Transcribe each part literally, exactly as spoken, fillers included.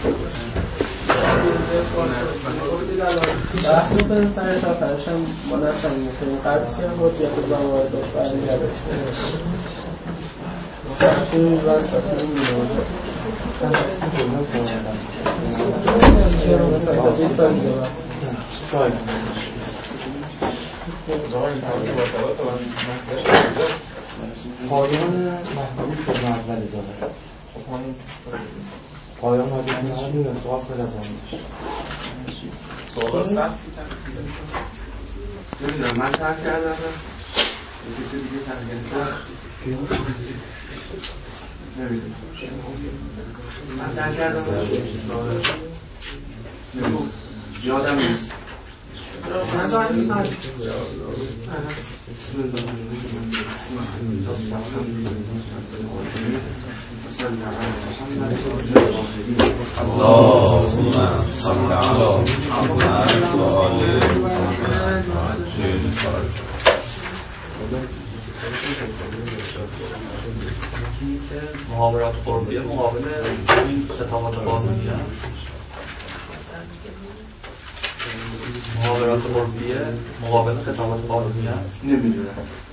بحث میکنیم سر تا فرش هم ما نستم میکنیم قرد که هم حجیت زمان داشت برمیگرده این واسه این میگه پایان محکمی فرم اول ازاده پایان مادی هم نمیدونم سوال کنه دارم سوال سخت نمیدونم من ترک کردم کسی دیگه ترک کردم نمیدونم من ترک کردم نمیدونم یادم نیست من زمان میکنم بسم الله اللهم صل على محمد و آل محمد محاورات عرفی مقابل این خطابات قانونی محاورات عرفی مقابل خطابات قانونی است نمیدونم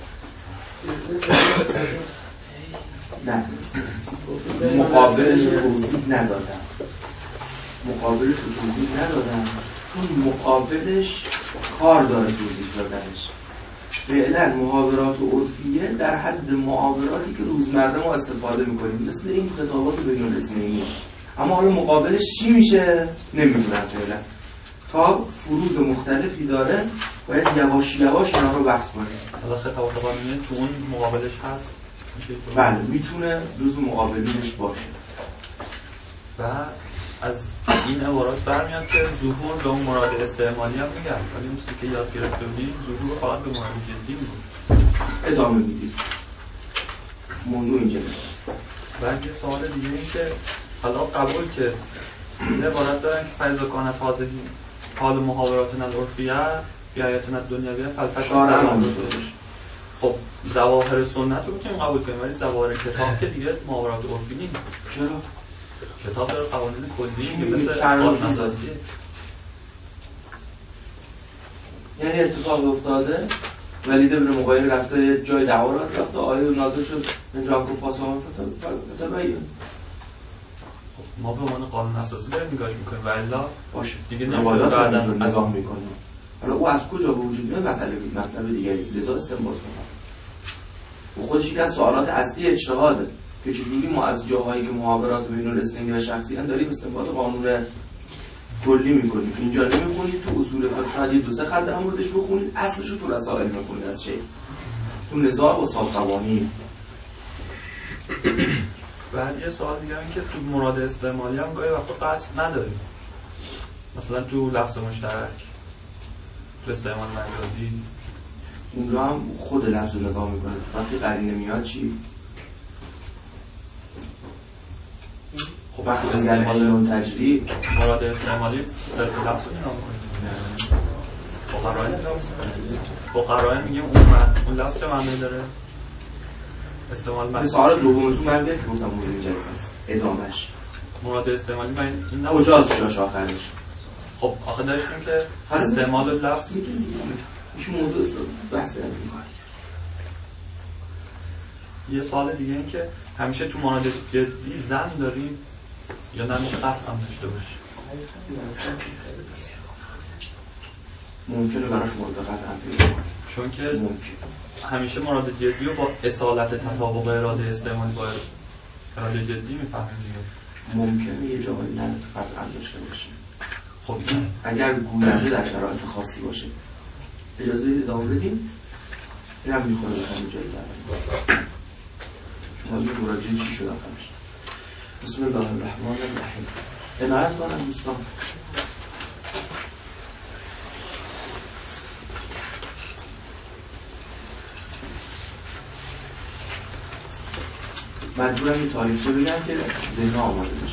نه مقابلش توضیح ندادم مقابلش توضیح ندادم چون مقابلش کار داره توضیح دادنش فعلا محاورات عرفیه در حد محاوراتی که روزمره ما استفاده میکنیم مثل این خطابات بین‌الاسنینی اما حالا مقابلش چی میشه نمیدونم فعلا تا فروض مختلفی داره باید یواش یواش اینا رو بحث کنیم. حالا خطابات قانونی تو اون مقابلش هست؟ بله میتونه جزو مقابلینش باشه. و از این عبارات برمیاد که ظهور به اون مراد استعمالی هم میگن ولی اون چیزی که یاد گرفته بودیم ظهور فقط به مراد جدی بود. ادامه میدید موضوع اینجا است. و یه سوال دیگه این که حالا قبول که این عبارت دارن که فیضا کانت حاضر حال محاورات العرفیه بیایتون دنیویه فلسفه زمان خب ظواهر سنت رو میتونیم قبول کنیم ولی ظواهر کتاب که دیگه محاورات عرفی نیست. چرا؟ کتاب داره قوانین کلی که مثل قانون اساسیه. یعنی اتفاق افتاده ولید ابن مغیر رفته جای دعوا را رفته آیه نازل شد من جاکو فاسوان فتبین ما به عنوان قانون اساسی داریم نگاه میکنیم و الا باشه دیگه نمیشه بعدا نگاه میکنیم. حالا او از کجا به وجود میاد مطلب مطلب دیگری لذا استنباط کنیم. و خودش یک از سوالات اصلی اجتهاده که چجوری ما از جاهایی که محاورات بین‌الاسنینی و شخصی ان داریم استنباط قانون کلی میکنیم. اینجا نمیخونید تو اصول فقه شاید یه دو سه خط در موردش بخونید اصلش رو تو رسائل میخونید از چه تو نزاع و صاحب قوانین. بعد یه سوال دیگه هم که تو مراد استعمالی هم گاهی وقتا قطع نداریم مثلا تو لفظ مشترک تو استعمال مجازی اونجا هم خود لفظ رو نگاه میکنه وقتی قرینه میاد چی؟ خب وقتی استعمال اون تجریب مراد استعمالی صرف لفظ رو نگاه میکنیم فقرائن فقرائن میگیم اون من اون لفظ چه معنی داره؟ استعمال مجازی سوال دومتون من بیاد که گفتم موضوع جلسه است ادامهش مراد استعمالی من این کجاست جاش آخرش؟ خب آخه داشتیم که استعمال لفظ میشه موضوع است بحث یه سوال دیگه این که همیشه تو مراد جدی زن داریم یا نمیشه قطع هم داشته باشه ممکنه براش مورد قطع هم پیدا چون که همیشه مراد جدی رو با اصالت تطابق اراده استعمالی با اراده جدی میفهمیم دیگه ممکنه یه جایی نه قطع هم داشته باشه. خب اگر گوینده در شرایط خاصی باشه اجازه بدید ادامه بدیم این هم میخوره به همین جایی دارم شما این مراجعه چی شد آخرش؟ بسم الله الرحمن الرحیم. عنایت کنم دوستان مجبورم یه تاریخچه بگم که ذهن آماده بشه.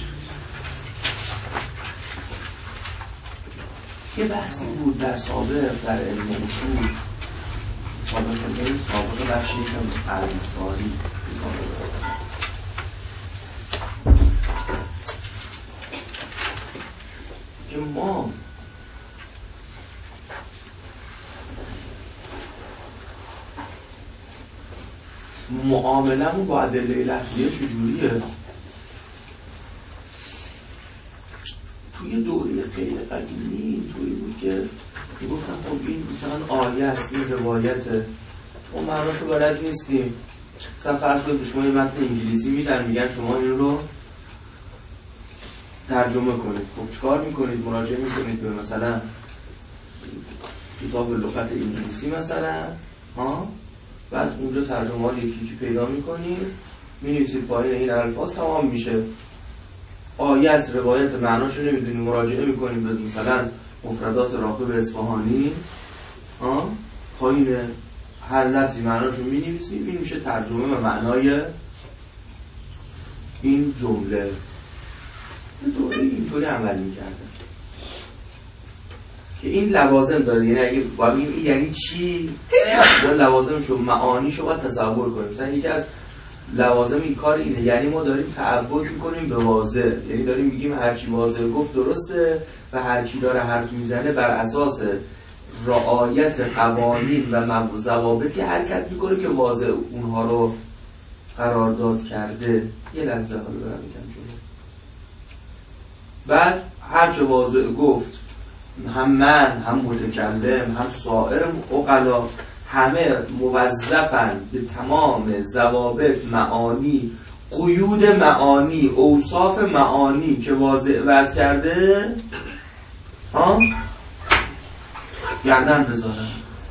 یه بحثی بود در سابق در علم اصول سابق علم سابق بخشی که عربستانی که ما معاملمون با ادله لفظیه چجوریه؟ توی دوره خیلی قدیمی اینطوری بود که میگفتن خب این مثلا آیه است، این روایته، ما معناشو بلد نیستیم. مثلا فرض کنید شما یه متن انگلیسی میدن میگن شما این رو ترجمه کنید. خب چیکار میکنید؟ مراجعه میکنید به مثلا کتاب لغت انگلیسی مثلا، ها، بعد اونجا ترجمه ها یکی یکی پیدا میکنید، مینویسید پایین این الفاظ، تمام میشه. آیه از روایت معناشو نمیدونید، مراجعه میکنید به مثلا مفردات راغب اصفهانی، ها، پایین هر لفظی معناشو مینویسید، این میشه ترجمه به معنای این جمله. دوره اینطوری عمل میکردن که این لوازم داره. یعنی اگه باید این یعنی چی؟ لوازمشو، معانیشو باید تصور کنیم. مثلا یکی از لوازم این کار اینه، یعنی ما داریم تعبد میکنیم به واضح، یعنی داریم میگیم هر کی واضح گفت درسته و هر کی داره حرف میزنه بر اساس رعایت قوانین و ضوابطی حرکت میکنه که واضح اونها رو قرارداد کرده. یه لحظه حالا برم میگم چون بعد هر چه واضح گفت، هم من هم متکلم هم سایر عقلا همه موظفن به تمام ضوابط، معانی، قیود معانی، اوصاف معانی که واضح وضع کرده ها گردن بذارن.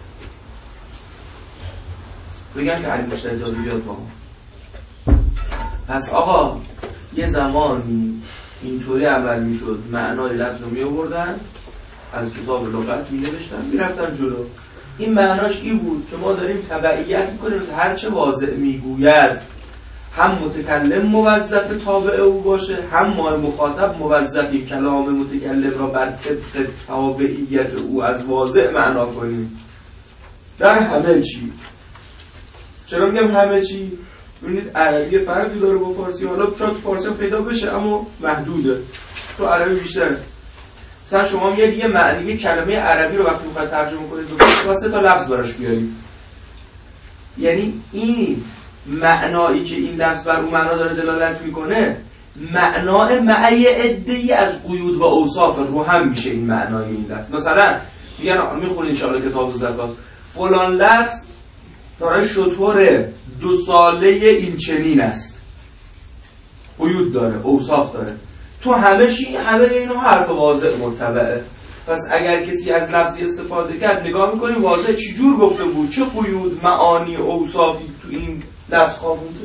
بگن که علی مشتهدی بیاد با ما. پس آقا یه زمانی اینطوری عمل میشد، معنای لفظ رو می آوردن از کتاب لغت می نوشتن می رفتن جلو. این معناش این بود که ما داریم تبعیت میکنیم هر چه واضح میگوید هم متکلم موظف تابع او باشه، هم ما مخاطب موظفیم کلام متکلم را بر طبق تابعیت او از واضح معنا کنیم در همه چی. چرا میگم همه چی؟ ببینید عربی فرقی داره با فارسی، حالا شاید فارسی پیدا بشه اما محدوده، تو عربی بیشتر. مثلا شما میگید یه معنی یه کلمه عربی رو وقتی میخواید ترجمه کنید دو سه تا لفظ براش بیارید، یعنی این معنایی که این لفظ بر اون معنا داره دلالت میکنه معنای معی عده‌ای از قیود و اوصاف رو هم میشه این معنای این لفظ. مثلا میگن میخونید ان شاءالله کتاب زکات، فلان لفظ داره شطور دو ساله این چنین است، قیود داره، اوصاف داره. تو همه چی همه اینو حرف واضح متبعه. پس اگر کسی از لفظی استفاده کرد نگاه میکنیم واضح چی جور گفته بود، چه قیود، معانی، اوصافی تو این لفظ خوابونده.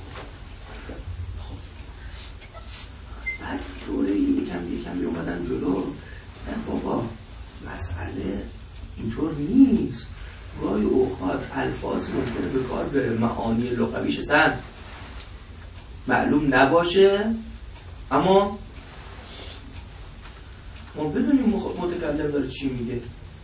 خب بعد دوره یکم یکم می اومدن جلو، نه بابا مسئله اینطور نیست. گاهی اوقات الفاظ ممکنه به کار بره معانی لغویش اصلا معلوم نباشه، اما ما بدونیم متکلم داره چی میگه.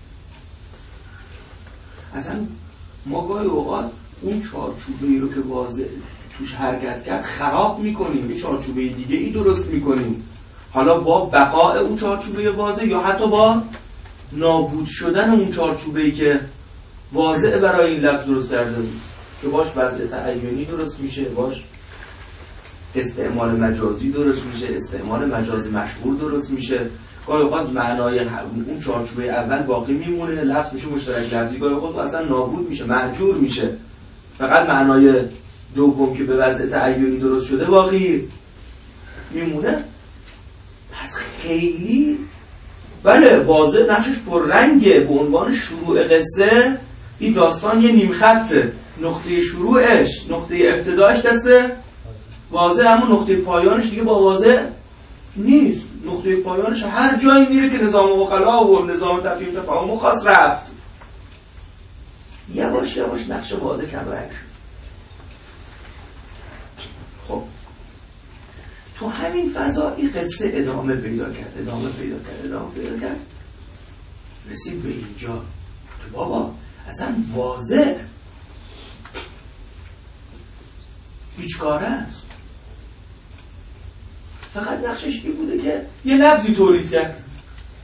اصلا ما گاهی اوقات اون چارچوبه‌ای رو که واضح توش حرکت کرد خراب میکنیم، یه چارچوبه دیگه ای درست میکنیم، حالا با بقاء اون چارچوبه واضح یا حتی با نابود شدن اون چارچوبه‌ای که واضح برای این لفظ درست کرده بود که باش وضع تعیینی درست میشه، باش استعمال مجازی درست میشه، استعمال مجاز مشهور درست میشه. گاهی اوقات معنای اون چارچوبه اول باقی میمونه، لفظ میشه مشترک لفظی، گاهی اوقات اصلا نابود میشه، مهجور میشه، فقط معنای دوم که به وضع تعیینی درست شده باقی میمونه. پس خیلی بله واضح نقشش پررنگه. به عنوان شروع قصه این داستان یه نیم خطه، نقطه شروعش، نقطه ابتدایش دسته واضح، اما نقطه پایانش دیگه با واضح نیست. نقطه پایانش هر جایی میره که نظام وکلا و نظام تفهیم تفاهم خاص رفت، یواش یواش نقش واضح کم رنگ شد. خب تو همین فضا این قصه ادامه پیدا کرد، ادامه پیدا کرد، ادامه پیدا کرد، رسید به اینجا که بابا اصلا واضح بیچاره است، فقط نقشش این بوده که یه لفظی تولید کرد،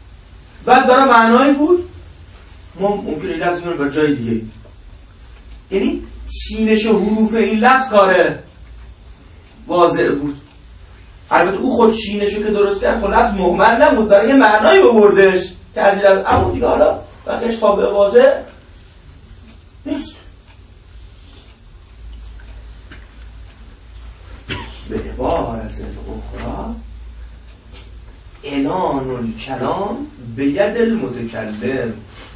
بعد برای معنایی بود ما ممکنه این لفظ می‌ریم بر جای دیگه. یعنی چینش و حروف این لفظ کاره واضح بود. البته او خود چینشو که درست کرد خود لفظ مهمل نبود، برای یه معنایی آوردش که از این لفظ، اما دیگه حالا بقیش تابع واضح نیست. به عبارت اخرى انان الکلام به ید المتکلم.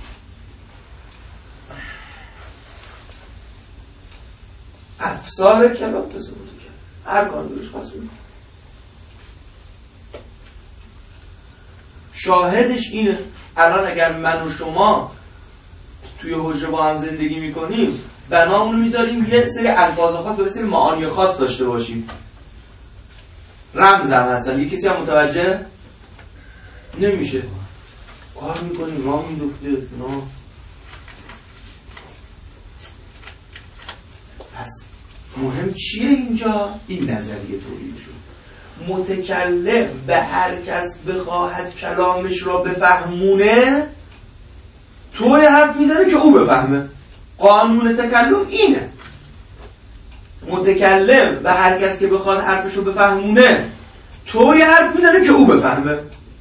افسار کلام به ثبوت کرد، هر کار بهش مسئول. شاهدش اینه الان اگر من و شما توی حجره با هم زندگی میکنیم بنامونو میذاریم یه سری الفاظ خاص و یه سری معانی خاص داشته باشیم، رمز هم هستن، یه کسی هم متوجه نمیشه، کار میکنیم راه میدفته نه. پس مهم چیه اینجا؟ این نظریه تولید شد. متکلم به هر کس بخواهد کلامش را بفهمونه توی حرف میزنه که او بفهمه. قانون تکلم اینه، متکلم به هر کس که بخواد حرفش رو بفهمونه توی حرف میزنه که او بفهمه.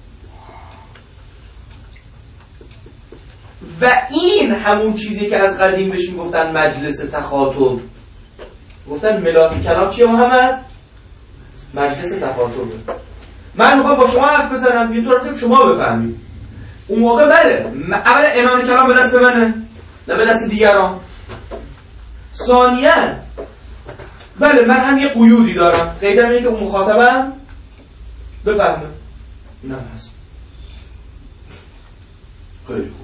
و این همون چیزی که از قدیم بهش میگفتن مجلس تخاطب. گفتن ملاک کلام چیه محمد؟ مجلس تخاطبه. من میخوام با شما حرف بزنم یه طور که شما بفهمید. اون موقع بله اول عنان کلام به دست منه نه به دست دیگران. ثانیاً بله من هم یه قیودی دارم، قیدم اینه که اون مخاطبم بفهمه. نه هست خیلی خوب.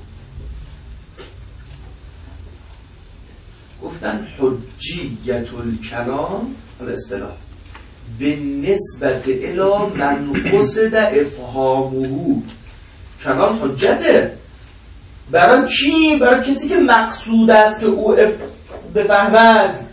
گفتن حجیت الکلام الاصطلاح به نسبت الی من قصد افهامه. کلام حجته برای کی؟ برای کسی که مقصود است که او اف... بفهمد.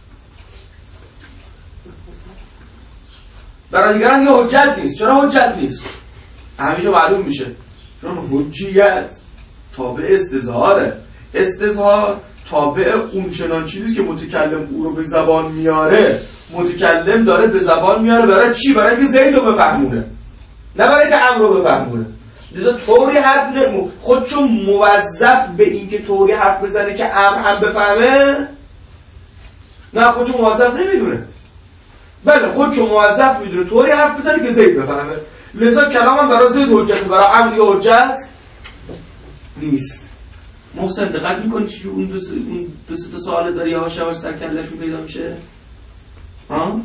برای دیگران یه حجت نیست. چرا حجت نیست؟ همیشه معلوم میشه چون حجیت تابع استظهاره. استظهار تابع اون چنان چیزیست که متکلم او رو به زبان میاره. متکلم داره به زبان میاره برای چی؟ برای اینکه زید رو بفهمونه، نه برای اینکه امر رو بفهمونه. لذا طوری حرف نمو خودشو موظف به این که طوری حرف بزنه که امر هم بفهمه، نه خودشو موظف نمیدونه. بله خودشو موظف میدونه طوری حرف بزنه که زید بفهمه. لذا کلام هم برای زید حجت، برای امر یه حجت نیست. محسن دقت میکنی چی اون دو اون دو سه تا سوال داری یواش یواش سر کلهشون پیدا میشه؟ ها؟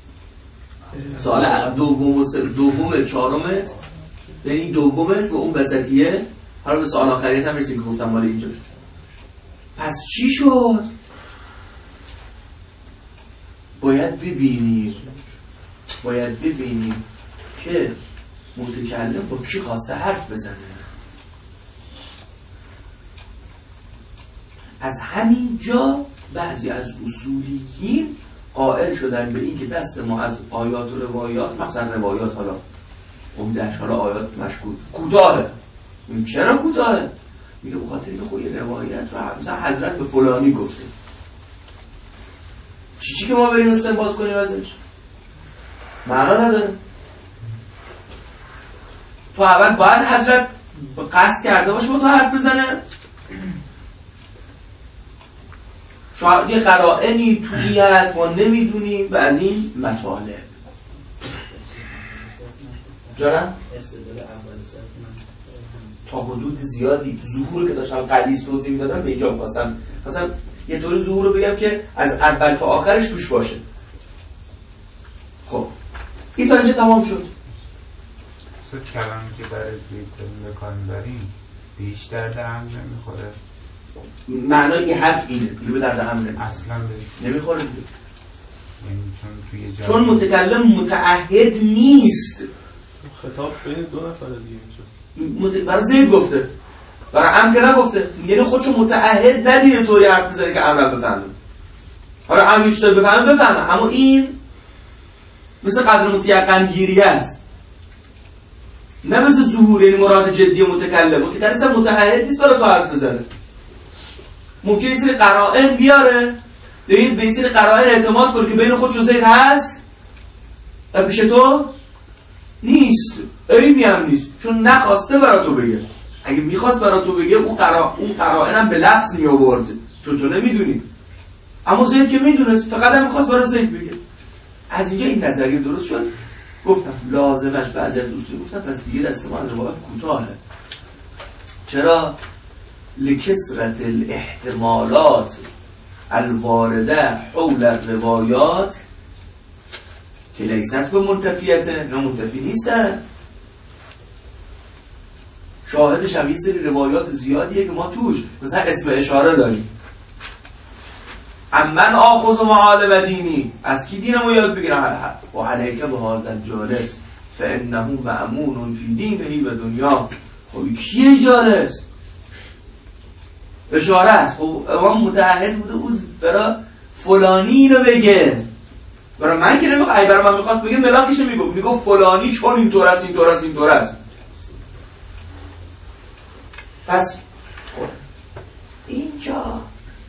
سوال دوم و دوم چهارمت یعنی دومت و اون وسطیه. حالا به سوال آخریت هم رسیم که گفتم مال اینجاست. پس چی شد؟ باید ببینیم باید ببینیم که متکلم با کی خواسته حرف بزنه. از همین جا بعضی از اصولیین قائل شدن به این که دست ما از آیات و روایات، مثلا روایات حالا اون اشاره آیات مشکوک کوتاهه. چرا کوتاهه؟ میگه بخاطر اینکه خود یه روایت رو مثلا حضرت به فلانی گفته. چی چی که ما بریم استنباط کنیم ازش معنا نداره. تو اول باید حضرت قصد کرده باشه با تو حرف بزنه. شاید یه قرائنی توی هست ما نمیدونیم و از این مطالب جانم تا حدود زیادی ظهور که داشتم قدیس توضیح میدادم به اینجا می‌خواستم مثلا یه طوری ظهور رو بگم که از اول تا آخرش توش باشه. خب این تا اینجا تمام شد. سو کلامی که برای زید بکار میبریم بیشتر در هم نمیخوره. معنای این حرف اینه دیگه به درد هم نمیخوره. اصلا نمیخوره یعنی چون توی جا چون متکلم متعهد نیست. خطاب بین دو نفر دیگه میشه. برای زید گفته برای امر که نگفته، یعنی خودشو متعهد ندیده طوری حرف بزنه که امر بفهمه. حالا امر چطور بفهمه بفهمه، اما این مثل قدر متیقن گیری است. نه مثل ظهور، یعنی مراد جدی متکلم. متکلم اصلا متعهد نیست برای تو حرف بزنه. ممکنه یه سری قرائن بیاره، به به سری قرائن اعتماد کنه که بین خودش و زید هست و پیش تو نیست، عیبی هم نیست، چون نخواسته برای تو بگه. اگه میخواست برای تو بگه اون قرائن اون قرائن هم به لفظ می آورد، چون تو نمیدونی. اما زید که میدونست، فقط هم میخواست برای زید بگه. از اینجا این نظریه درست شد. گفتم لازمش بعضی از اصول گفتم پس دیگه دست ما از روایت کوتاهه. چرا؟ لکثرت الاحتمالات الوارده حول الروایات که لیست به منتفیته، نه منتفی نیستن. شاهدش هم یه سری روایات زیادیه که ما توش مثلا اسم اشاره داریم. امن آخذ معال و دینی، از کی دینمو یاد بگیرم؟ و علیک به هذا الجالس فانه مأمون فی دینه و دنیا. خب کیه جالس؟ اشاره است. خب امام متعهد بوده او برای فلانی رو بگه، برای من که نمیخواد. ای برای من میخواست بگه ملاکش میگفت، میگفت فلانی چون اینطور است اینطور است اینطور است. پس اینجا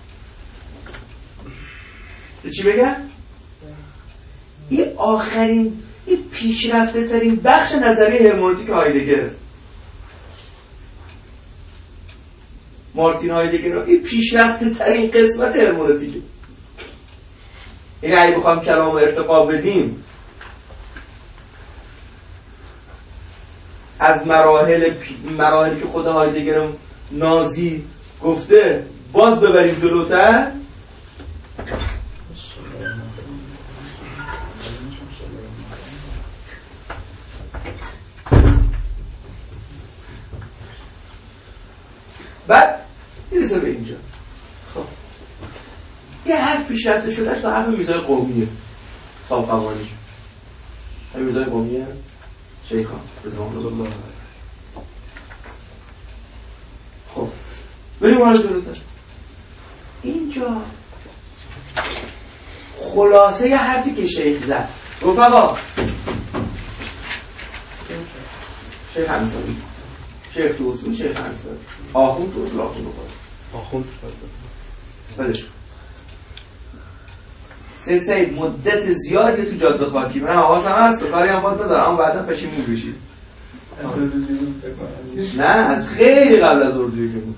چی بگم؟ این آخرین این پیشرفته ترین بخش نظریه هرمنوتیک هایدگر، مارتین هایدگر، این پیشرفته ترین قسمت هرمنوتیکه. این اگه بخوام کلام ارتقا بدیم از مراحل مراحلی که خود هایدگر نازی گفته باز ببریم جلوتر، بعد میرسه به اینجا. خب یه حرف پیشرفته شدهش تا حرف میرزای قومیه صاحب قوانیش. همین میرزای قومیه شیخان رضوان الله. خب بریم حالا جلوتر. اینجا خلاصه یه حرفی که شیخ زد، گفت آقا شیخ انصاری، شیخ تو اصول شیخ انصاری، آخوند تو اصول آخوند بخواد آخوند بلش کن. سید سید مدت زیادی تو جاده خاکی من حواسم هست و کاری هم باید بدارم، اما بعدا پشیمون بشید. نه از خیلی قبل از اردویی که بود.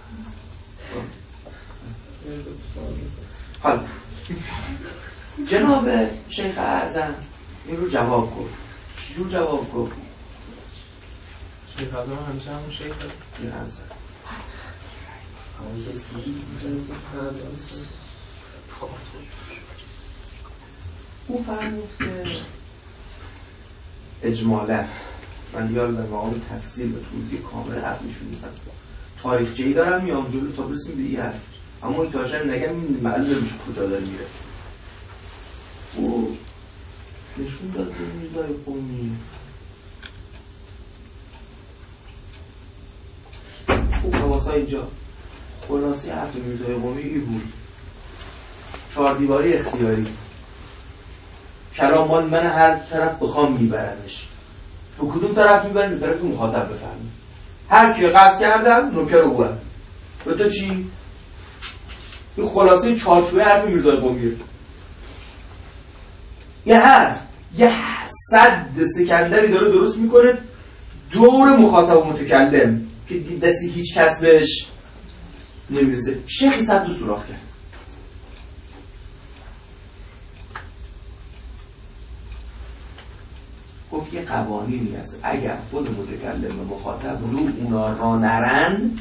حالا جناب شیخ اعظم این رو جواب گفت. چجور جواب گفت؟ شیخ اعظم همیشه همون شیخ هست؟ شیخ اعظم او فرمود که اجمالا من دیگه در مقام تفسیر و توضیح کامل حرف نشون نیستم، تاریخچه‌ای دارم میام جلو تا برسیم به این حرف، اما این تاشن نگم معلوم نمیشه کجا داره میره. او نشون داد به میرزای قومی او حواسا اینجا خلاصی حرف میرزای قومی این بود: چهار دیواری اختیاری، کلام مال من هر طرف بخوام میبرمش. تو کدوم طرف میبرم؟ به طرف که مخاطب بفهمی. هر کی قصد کردم نوکر اوه. به تو چی؟ این خلاصه چارچوبه حرف میرزای قومیه. یه حرف یه صد سکندری داره درست میکنه دور مخاطب و متکلم که دستی هیچ کس بهش نمیرسه. شیخ صد دو سوراخ کرد. گفت یه قوانینی هست اگر خود متکلم و مخاطب رو اونا را نرند،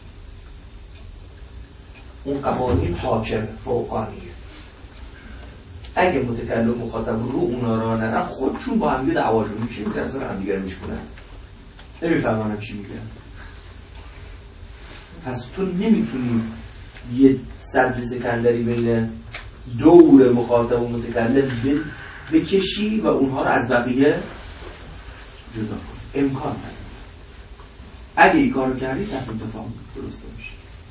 اون قوانین حاکم فوقانیه. اگه متکلم و مخاطب رو اونا را نرند، خودشون با هم یه دعواشون میشه، میترسن هم دیگر میشکنن. نمیفهمانم چی میگن. پس تو نمیتونی یه سد سکندری بین دور مخاطب و متکلم بکشی و اونها رو از بقیه جدا کنی. امکان نداره. اگه این کارو کردی تفاهم تفاهم درست میشه.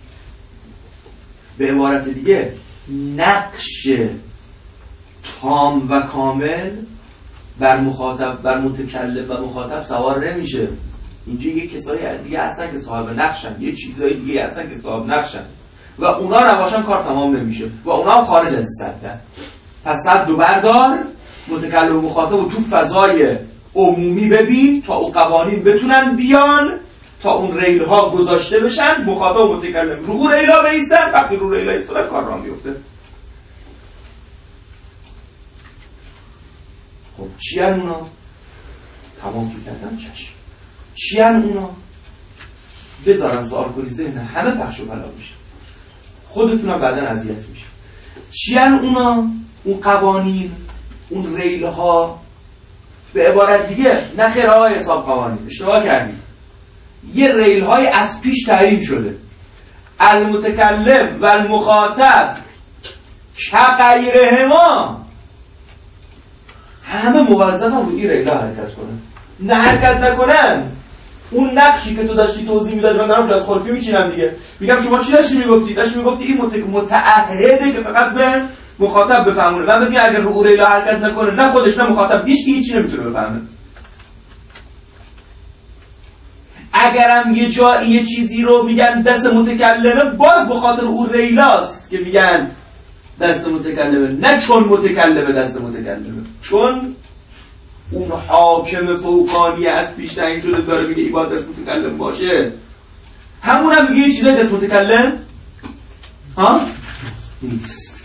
به عبارت دیگه نقش تام و کامل بر مخاطب، بر متکلم و مخاطب سوار نمیشه. اینجا یه کسایی دیگه هستن که صاحب نقشن، یه چیزای دیگه هستن که صاحب نقشن و اونا نباشن کار تمام نمیشه و اونا هم خارج از سدن. پس صد و بردار، متکلم و مخاطب و تو فضای عمومی ببین تا اون قوانین بتونن بیان، تا اون ریل ها گذاشته بشن، مخاطب و متکلم رو ریل ها بیستن. وقتی رو ریل ها ایستادن کار راه میفته. خب چی هن اونا؟ تمام که کردن چشم. چی هن اونا؟ بذارم سوال کنی ذهن همه پخش و پلا میشه، خودتونم بعدن اذیت میشه. چی هن اونا؟ اون قوانین، اون ریل ها. به عبارت دیگه نه خیر آقای حساب قوانین، اشتباه کردیم. یه ریل های از پیش تعیین شده. المتکلم و المخاطب کغیرهما، همه موظفن رو این ریل ها حرکت کنن. نه حرکت نکنن اون نقشی که تو داشتی توضیح میدادی، من دارم جاز خلفی میچینم دیگه، میگم شما چی داشتی میگفتی؟ داشتی میگفتی این متعهده که فقط به مخاطب بفهمونه. من بگم اگر رو ریل ها حرکت نکنه، نه خودش نه مخاطب، هیچ کی هیچی نمیتونه بفهمه. اگرم یه جایی یه چیزی رو میگن دست متکلمه، باز به خاطر اون ریلاست که میگن دست متکلمه، نه چون متکلمه دست متکلمه، چون اون حاکم فوقانی از پیش تعیین شده داره میگه این باید دست متکلم باشه. همون هم میگه یه چیزای دست متکلم ها نیست.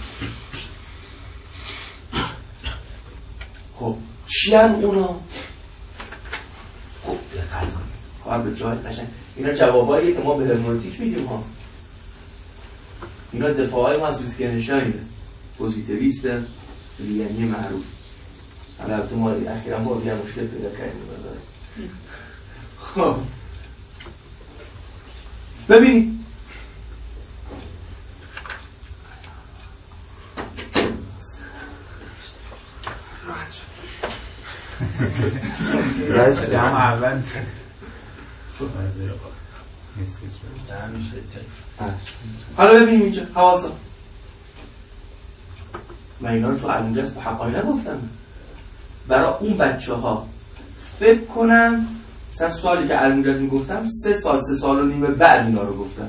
خب چی هم اونا؟ خب دقت کنیم کار به جای قشنگ. اینا جواباییه که ما به هرمونتیک میدیم ها. اینا دفاعای ما از ویتگنشتاینه، پوزیتیویسته، لیانی معروف. البته ما اخیراً با یه مشکل پیدا کردیم بذاره. خب ببین راست جمع اول حالا ببینیم اینجا حواسا. من اینا رو تو علمجاز به حقایی نگفتم برای اون بچه ها فکر کنم. مثلا سوالی که علمجاز میگفتم سه سال سه سال و نیمه بعد اینا رو گفتم،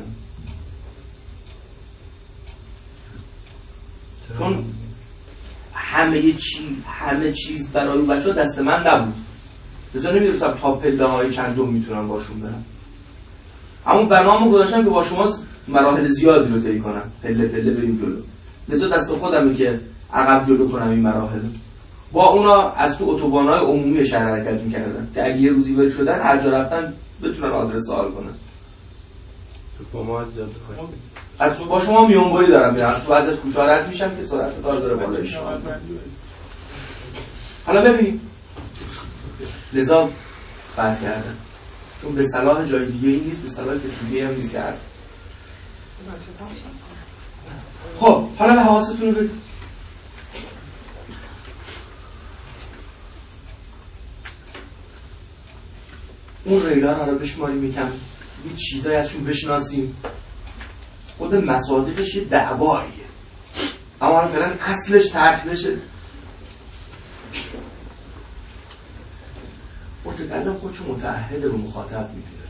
چون همه چی همه چیز برای اون بچه ها دست من نبود. لذا نمیدونستم تا پله های چند دوم میتونم باشون برم. اما برنامه گذاشتم که با شما مراحل زیادی رو طی کنم، پله پله بریم جلو. لذا دست خودمه که عقب جلو کنم این مراحل. با اونا از تو اتوبان‌های عمومی شهر حرکت می‌کردن که اگه یه روزی بری شدن هر جا رفتن بتونن آدرس سوال کنن. با ما جاده از تو با شما میونبری دارم میرم، از تو از از کوچه رد میشم که سرعت کار داره بالایش. حالا ببینیم لذا بحث کردن، چون به صلاح جای دیگه ای نیست، به صلاح کسی دیگه هم نیست که حرف. خب حالا به حواستون رو بدید. اون ریلان رو بشماریم یکم، این چیزایی ازشون بشناسیم. خود مصادیقش یه دعواییه، اما فعلا اصلش ترک نشه. متکلم خودشو متعهد رو مخاطب میدونه.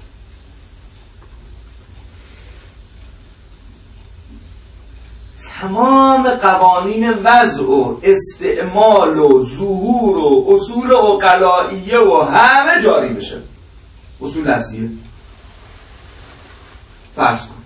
تمام قوانین وضع و استعمال و ظهور و اصول عقلائیه و همه جاری بشه. اصول لفظیه فرض کن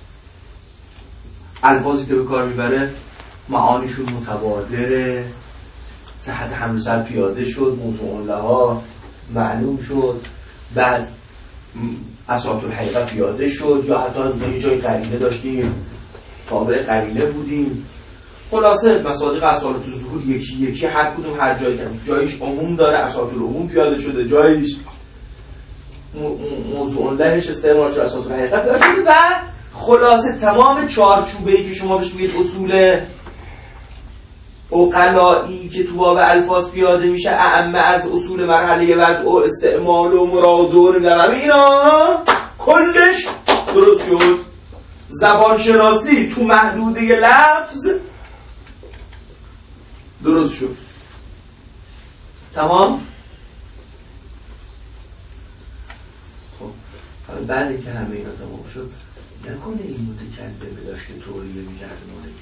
الفاظی که به کار میبره معانیشون متبادره، صحت حمل و سر پیاده شد، موضوع لها معلوم شد، بعد اساط الحقیقه پیاده شد، یا حتی یه جای قرینه داشتیم تابع قرینه بودیم. خلاصه مصادیق اساط الظهور یکی یکی هر کدوم هر جایی که جایش عموم داره اساط العموم پیاده شده، جایش موضوع لهش استعمال شده اساط الحقیقه پیاده شده. و خلاصه تمام چارچوبه‌ای که شما بهش میگید اصول عقلایی که تو باب الفاظ پیاده میشه، اعم از اصول مرحله وضع و استعمال و مراد و نمیدونم اینا کلش درست شد. زبان شناسی تو محدوده لفظ درست شد. تمام؟ خب حالا بعد که همه اینا تمام شد نکنه این متکلم داشته توریه میکرده مورد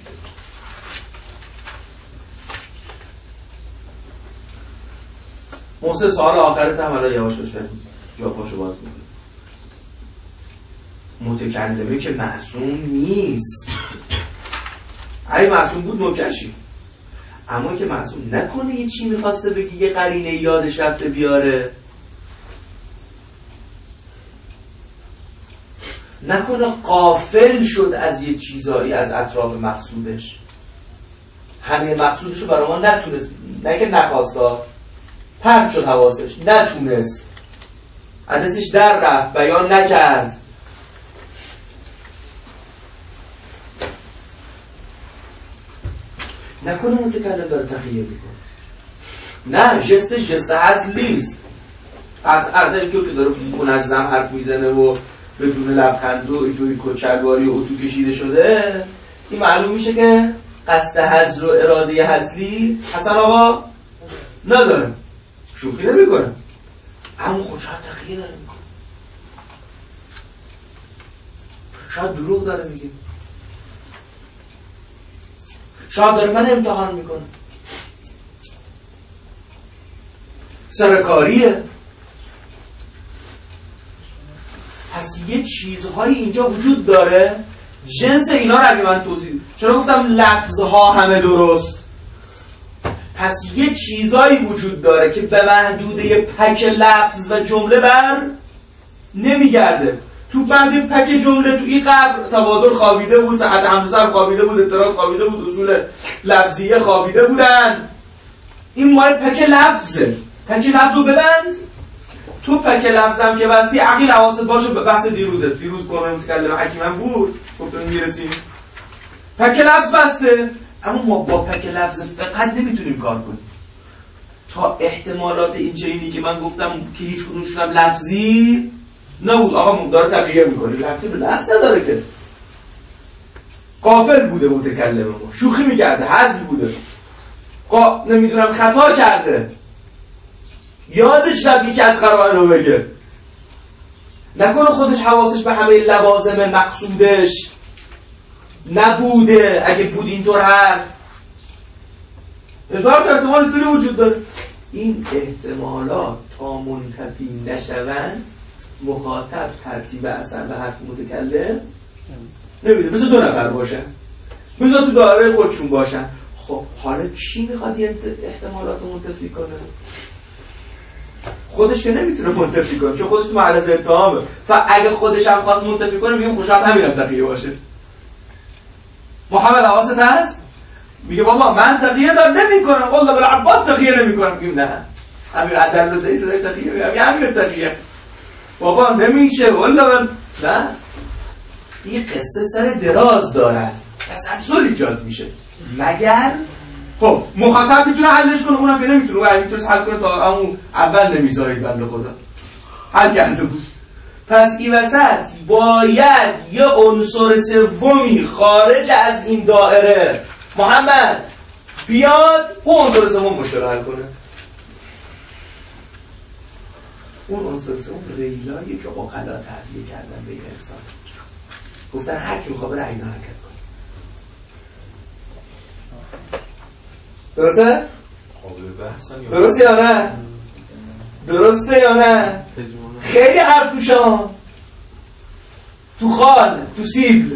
محسن سوال آخرت هم حالا یواش باش بریم جا پاشو باز میکنیم. متکلمه که معصوم نیست. اگه معصوم بود نوکشی، اما که معصوم نکنه یه چی میخواسته بگی یه قرینه یادش رفته بیاره، نکنه غافل شد از یه چیزایی از اطراف مقصودش، همه مقصودشو برای ما نتونست، نه که نخواستا، پرد شد حواسش، نتونست، عدسش در رفت، بیان نکرد. نکنه متکلم داره تخیه میکنه. نه، جست جست هزلیست. از ارزش که داره منظم حرف میزنه و بدون لبخند و اینجوری کچلواری و اتو کشیده شده، این معلوم میشه که قصد هزل و اراده هزلی حسن آقا نداره، شوخی نمیکنه، اما خود شاید تخیه داره میکنه، شاید دروغ داره میگه، شاید داره من امتحان میکنه، سرکاریه. پس یه چیزهایی اینجا وجود داره، جنس اینا رو اگه من توضیح، چرا گفتم لفظها همه درست؟ پس یه چیزایی وجود داره که به محدوده پک لفظ و جمله بر نمیگرده. تو بند پک جمله تو این قبر تبادل خوابیده بود، حد همزر خوابیده بود، اعتراض خوابیده بود، اصول لفظیه خوابیده بودن. این مال پک لفظه، پک لفظ رو ببند. تو پک لفظم که بستی عقیل حواست باشه به بحث دیروزه، دیروز کنه متکلم حکیمم بود، گفتم میرسیم پک لفظ بسته، اما ما با پک لفظ فقط نمیتونیم کار کنیم. تا احتمالات این چینی که من گفتم که هیچ کدومشون هم لفظی نبود، آقا مقدار تقیه میکنه، لفظی به لفظ نداره که، غافل بوده متکلم ما، شوخی میکرده، حذف بوده، قا... نمیدونم خطا کرده، یادش رفت یکی از قرائنو بگه، نکنه خودش حواسش به همه لوازم مقصودش نبوده. اگه بود اینطور حرف، هزار تا احتمال طوری وجود داره. این احتمالات تا منتفی نشوند مخاطب ترتیب اثر و حرف متکلم نمیده، مثل دو نفر باشن، مثل تو دایره خودشون باشن. خب حالا کی میخواد این احتمالات منتفی کنه؟ خودش که نمیتونه منتفی کنه، چون خودش تو معرض اتهامه. فاگه خودش هم خواست منتفی کنه میگه خوشحال همینم تقیه باشه. محمد حواست هست؟ میگه بابا من تقیه دار نمی کنم، والله بل عباس تقیه نمی کنم. میگه نه همین عدل و جایی صدای تقیه میگه همین تقیه بابا نمیشه، والله من نه. این قصه سر دراز دارد، تسلسل ایجاد میشه، مگر خب مخاطب میتونه حلش کنه، اونم که نمیتونه، اگه میتونه حل کنه تا همون اول نمیذارید بنده خدا حل کرده بود. پس این وسط باید یه عنصر سومی خارج از این دایره محمد بیاد، اون عنصر سوم مشکل حل کنه. اون عنصر سوم ریلایی که عقلا تحلیل کردن بین انسان، گفتن هر کی میخواد بره عین حرکت کنه. درسته؟ درسته یا نه؟ درسته یا نه؟ خیلی حرف تو شام، تو خال، تو سیبل.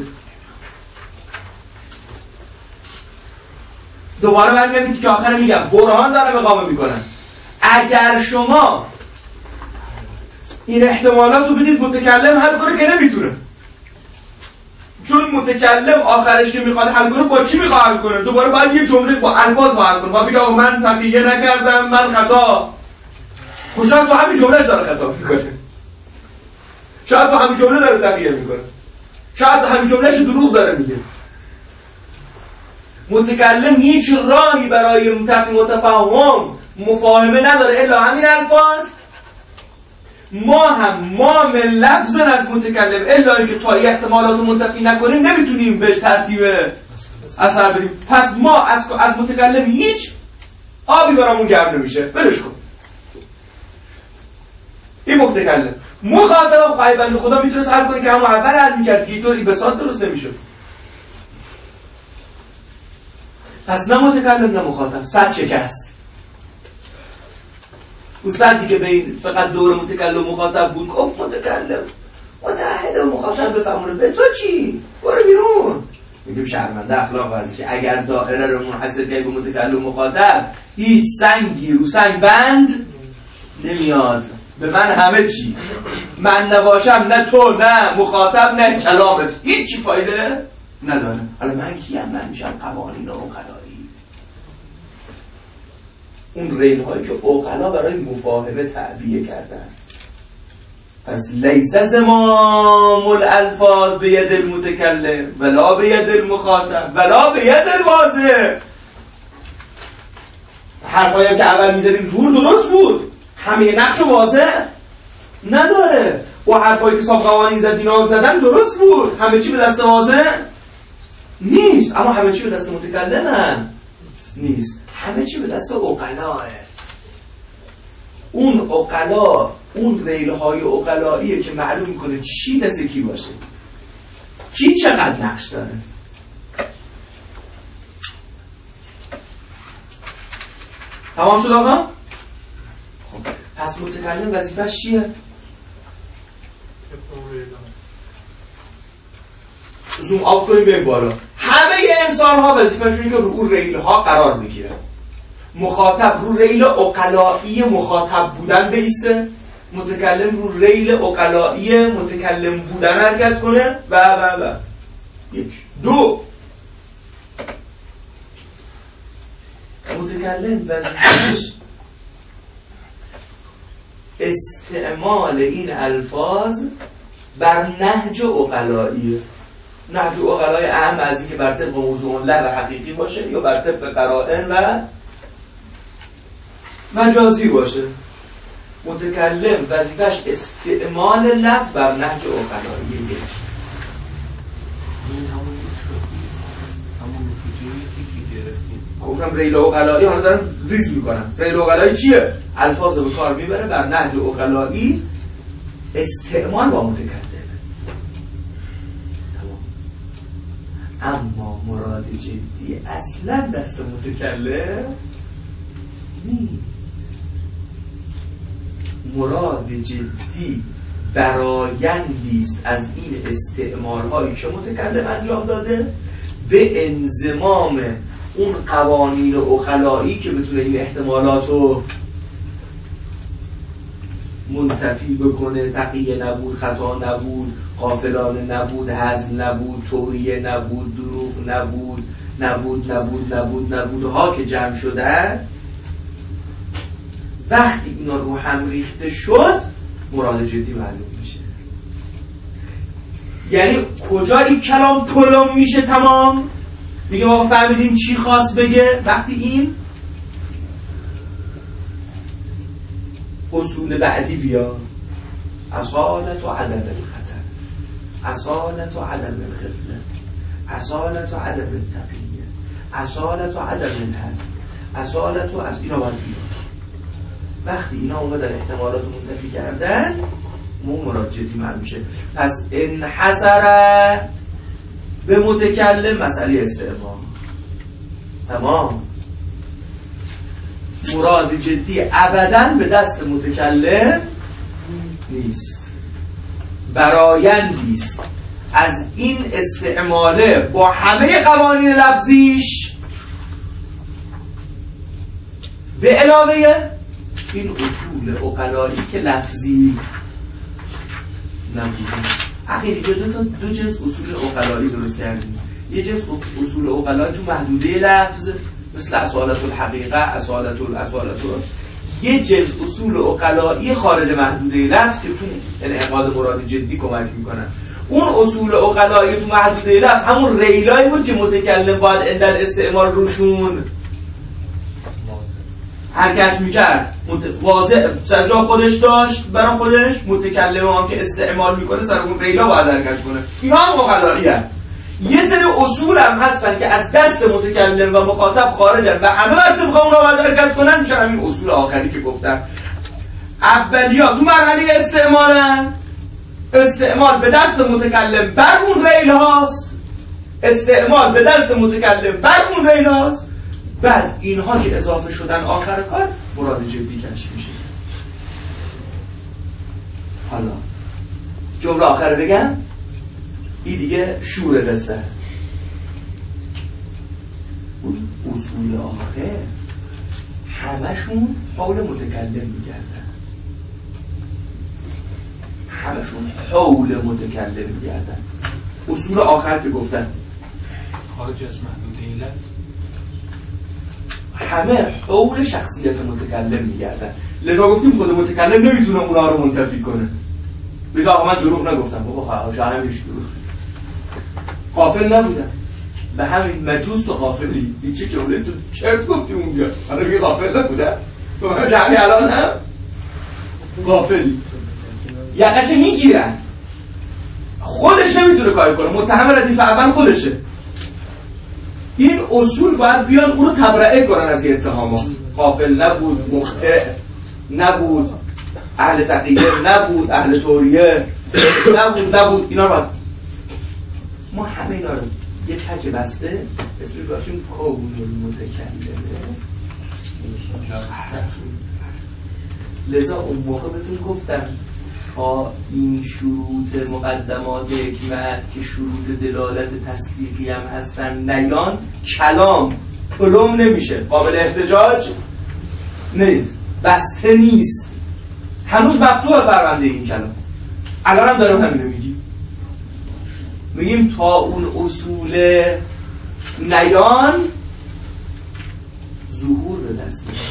دوباره من نمیدی که آخر میگم برهان دارم اقامه میکنم. اگر شما این احتمالات رو بدید متکلم حل کنه که نمیتونه، چون متکلم آخرش که میخواد حل کنه با چی میخواد حل کنه؟ دوباره باید یه جمله با الفاظ حل کنه، باید بگه آقا من تقیه نکردم، من خطا. خب شاید تو همین جمله داره خطا میکنه، شاید تو همین جمله داره تقیه میکنه، شاید همین جملهش دروغ داره میگه. متکلم هیچ راهی برای متفاهم مفاهمه نداره الا همین الفاظ. ما هم ما من لفظ از متکلم الا اینکه تا احتمالات منتفی نکنیم نمیتونیم بهش ترتیب اثر بدیم. پس ما از از متکلم هیچ آبی برامون گرم نمیشه، برش کن. این متکلم. مخاطب خواهی بنده خدا میتونست حل کنی که همون اول حل میکرد که اینطوری بساط درست نمیشد. پس نه متکلم نه مخاطب، صد شکست. اون صدی که بین فقط دور متکلم و مخاطب بود گفت متکلم متحد و مخاطب بفهمونه به تو چی؟ برو بیرون. میگیم شرمنده اخلاق ورزشه. اگر دائره رو منحصر کنی به متکلم و مخاطب هیچ سنگی رو سنگ بند نمیاد. به من همه چی، من نباشم نه تو نه مخاطب نه کلامت هیچی فایده نداره. حالا من کیم؟ من میشم قوانین و عقلایی، اون ریل هایی که عقلا برای مفاهمه تعبیه کردن. پس لیس زمام الالفاظ به ید المتکلم ولا به ید المخاطب ولا به ید الواضح. حرفایی هم که اول میزدیم زور درست بود، همه نقش واضح نداره. و حرفایی که صاحب قوانین زد اینا زدن درست بود، همه چی به دست واضح نیست. اما همه چی به دست متکلم نیست، همه چی به دست عقلاه. اون عقلا، اون ریلهای عقلاییه که معلوم میکنه چی دست کی باشه، کی چقدر نقش داره. تمام شد آقا؟ خب پس متکلم وظیفه‌اش چیه؟ زوم آوت کنیم بریم بالا. همه انسان ها وظیفه‌شونه که رو ریل ها قرار بگیرن. مخاطب رو ریل عقلایی مخاطب بودن بایسته، متکلم رو ریل عقلایی متکلم بودن حرکت کنه و و و یک دو. متکلم وظیفه‌اش استعمال این الفاظ بر نهج عقلایی. نهج عقلای اهم از این که بر طبق موضوع لغو و حقیقی باشه یا بر طبق قرائن و مجازی باشه. متکلم وظیفه‌اش استعمال لفظ بر نهج عقلایی. گفتم ریل عقلایی، حالا دارم ریز میکنم. ریل عقلایی چیه؟ الفاظ رو به کار میبره بر نهج عقلایی، استعمال با متکلم. اما مراد جدی اصلا دست متکلم نیست. مراد جدی برایندی است از این استعمال هایی که متکلم انجام داده به انضمام اون قوانین عقلایی که بتونه این احتمالات رو منتفی بکنه. تقیه نبود، خطا نبود، غافلانه نبود، هزل نبود، توریه نبود، دروغ نبود، نبود نبود نبود نبود ها که جمع شده. وقتی اینا رو هم ریخته شد مراد جدی معلوم میشه. یعنی کجا این کلام پلم میشه تمام؟ میگه ما فهمیدیم چی خواست بگه. وقتی این اصول بعدی بیا، اصالت و عدم الخطر، اصالت و عدم الغفله، اصالت و عدم التقیه، اصالت و عدم الحزم، اصالت و از اینا باید بیا. وقتی اینا اومدن احتمالات منتفی کردن مو مراد جدی معلوم میشه. پس انحصر به متکلم مسئله استعمال. تمام. مراد جدی ابداً به دست متکلم نیست، برایندی است از این استعماله با همه قوانین لفظیش به علاوه این اصول عقلایی که لفظی نبوده. اخیری دو تا دو جنس اصول عقلایی درست کردیم. یه جنس اصول عقلایی تو محدوده لفظ مثل اصالت الحقیقه، اصالت الاصالت. یه جنس اصول عقلایی خارج محدوده لفظ که تو انعقاد مراد جدی کمک میکنن. اون اصول عقلایی تو محدوده لفظ همون ریلایی بود که متکلم باید اندل استعمال روشون حرکت میکرد. واضح سر جا خودش داشت برای خودش، متکلم هم که استعمال میکنه سر اون ریلا باید حرکت کنه. اینا هم عقلایی هست. یه سری اصول هم هستن که از دست متکلم و مخاطب خارجن و همه بر طبق اونا باید حرکت کنن. میشه همین اصول آخری که گفتم. اولیا تو مرحله استعمالن، استعمال به دست متکلم بر اون ریل هاست، استعمال به دست متکلم بر اون ریل هاست، بعد اینها که اضافه شدن آخر کار مراد جدی کشف میشه. حالا جمله آخر بگم، این دیگه شور قصه. اون اصول آخر همشون حول متکلم میگردن، همشون حول متکلم میگردن. اصول آخر که گفتن خارج از محدود علت، همه حول شخصیت متکلم میگردن. لذا گفتیم خود متکلم نمیتونه اونا رو منتفی کنه. بگه آقا من دروغ نگفتم، بابا خواهش همیش دروغ، غافل نبودم. به همین مجوز تو غافلی، این چه جمله تو چرت گفتی اونجا؟ حالا بگه غافل نبودم، تو من جمعی الان هم غافلی. یقش میگیرن، خودش نمیتونه کاری کنه، متهم ردیف اول خودشه. این اصول باید بیان اون رو تبرئه کنن از این اتهامات. غافل نبود، مخطئ نبود، اهل تقیه نبود، اهل توریه نبود نبود اینا رو باید. ما همه اینا رو یه تک بسته اسمش باشیم کون المتکلمه. لذا اون موقع بهتون گفتم تا این شروط مقدمات حکمت که شروط دلالت تصدیقی هم هستن نیان، کلام پلم نمیشه، قابل احتجاج نیست، بسته نیست، هنوز مفتوح پرونده این کلام. الان هم دارم همینو میگیم، میگیم تا اون اصول نیان ظهور به دست میاد.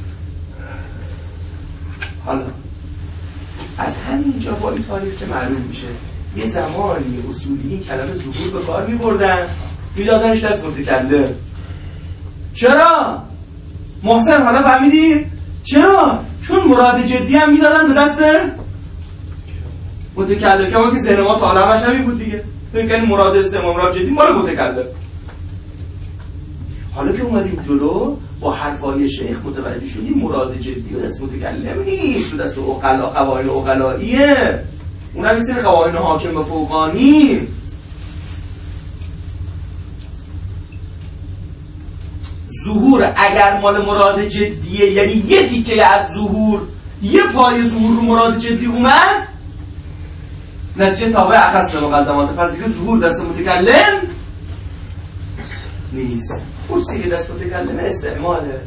حالا از همینجا با این تاریخ چه معلوم میشه یه زمانی اصولی این کلمه ظهور به کار میبردن، میدادنش دست متکلم. چرا؟ محسن حالا فهمیدی؟ چرا؟ چون مراد جدی هم میدادن به دست متکلم، که ما که ذهن ما تا حالا همش همین بود دیگه، فکر کنیم مراد استعمال مراد جدی مال متکلم. حالا که اومدیم جلو با حرفای شیخ متوجه شدیم مراد جدی و دست متکلم نیست، دست عقلا، قوانین عقلاییه، اونم یه سری قوانین حاکم و فوقانی. ظهور اگر مال مراد جدیه، یعنی یه تیکه از ظهور، یه پای ظهور رو مراد جدی اومد، نتیجه تابع اخص مقدمات، پس دیگه ظهور دست متکلم نیست. اون چیزی دست متکلم استعماله.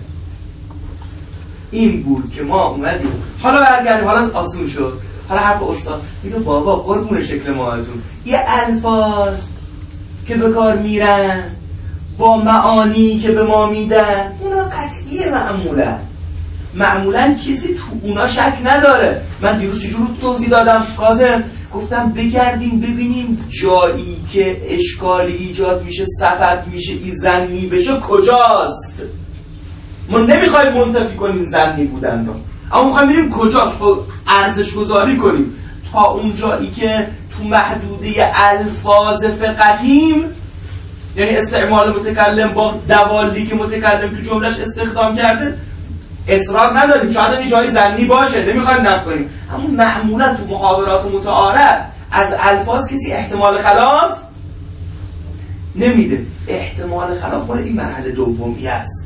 این بود که ما اومدیم. حالا برگردیم، حالا آسون شد. حالا حرف استاد میگه بابا قربون شکل ماهتون، یه الفاظ که به کار میرن با معانی که به ما میدن اونا قطعیه، معمولا معمولا کسی تو اونا شک نداره. من دیروز چجور توضیح دادم کاظم، گفتم بگردیم ببینیم جایی که اشکالی ایجاد میشه، سبب میشه این زنی بشه کجاست. ما نمیخوایم منتفی کنیم زنی بودن رو، اما میخوایم ببینیم کجاست، خب ارزش گذاری کنیم تا اون جایی که تو محدوده الفاظ فقطیم، یعنی استعمال متکلم با دوالی که متکلم تو جملهش استخدام کرده، اصرار نداریم، شاید این جایی زنی باشه، نمیخوایم نفی کنیم، اما معمولا تو محاورات متعارف از الفاظ کسی احتمال خلاف نمیده. احتمال خلاف مال این مرحله دومی است.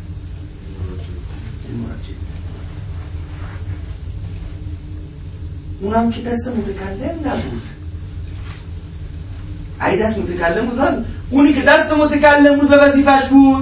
اونم که دست متکلم نبود. اگه دست متکلم بود راست، اونی که دست متکلم بود و وظیفش بود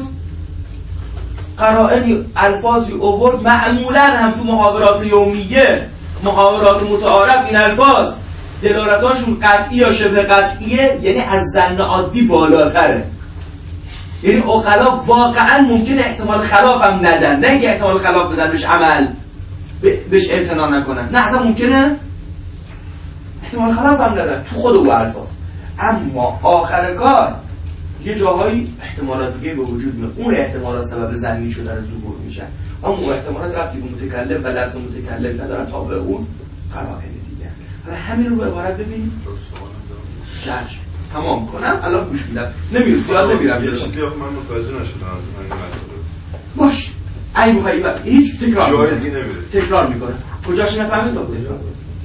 قرائن الفاظی اوورد، معمولا هم تو محاورات یومیه، محاورات متعارف، این الفاظ دلالتاشون قطعی یا شبه قطعیه، یعنی از ظن عادی بالاتره. یعنی عقلا واقعا ممکنه احتمال خلاف هم ندن، نه اینکه احتمال خلاف بدن بهش عمل بهش اعتنا نکنن، نه اصلا ممکنه احتمال خلاف هم ندن تو خود او الفاظ. اما آخر کار یه جاهایی احتمالات دیگه به وجود میاد، اون احتمالات سبب زنی شدن ظهور میشن، اما اون احتمالات ربطی به متکلم و لفظ متکلم ندارن، تا به اون قرائن دیگه. حالا همین رو به عبارت ببینیم. چشم تمام کنم الان گوش میدم، نمیرم زیاد نمیرم. یه چیزی آخه من متوجه نشدم از این مطلب. باش. این میخوایی هیچ تکرار جای دیگه نمیره. تکرار میکنه. کجاش نفهمید باید بفهمید.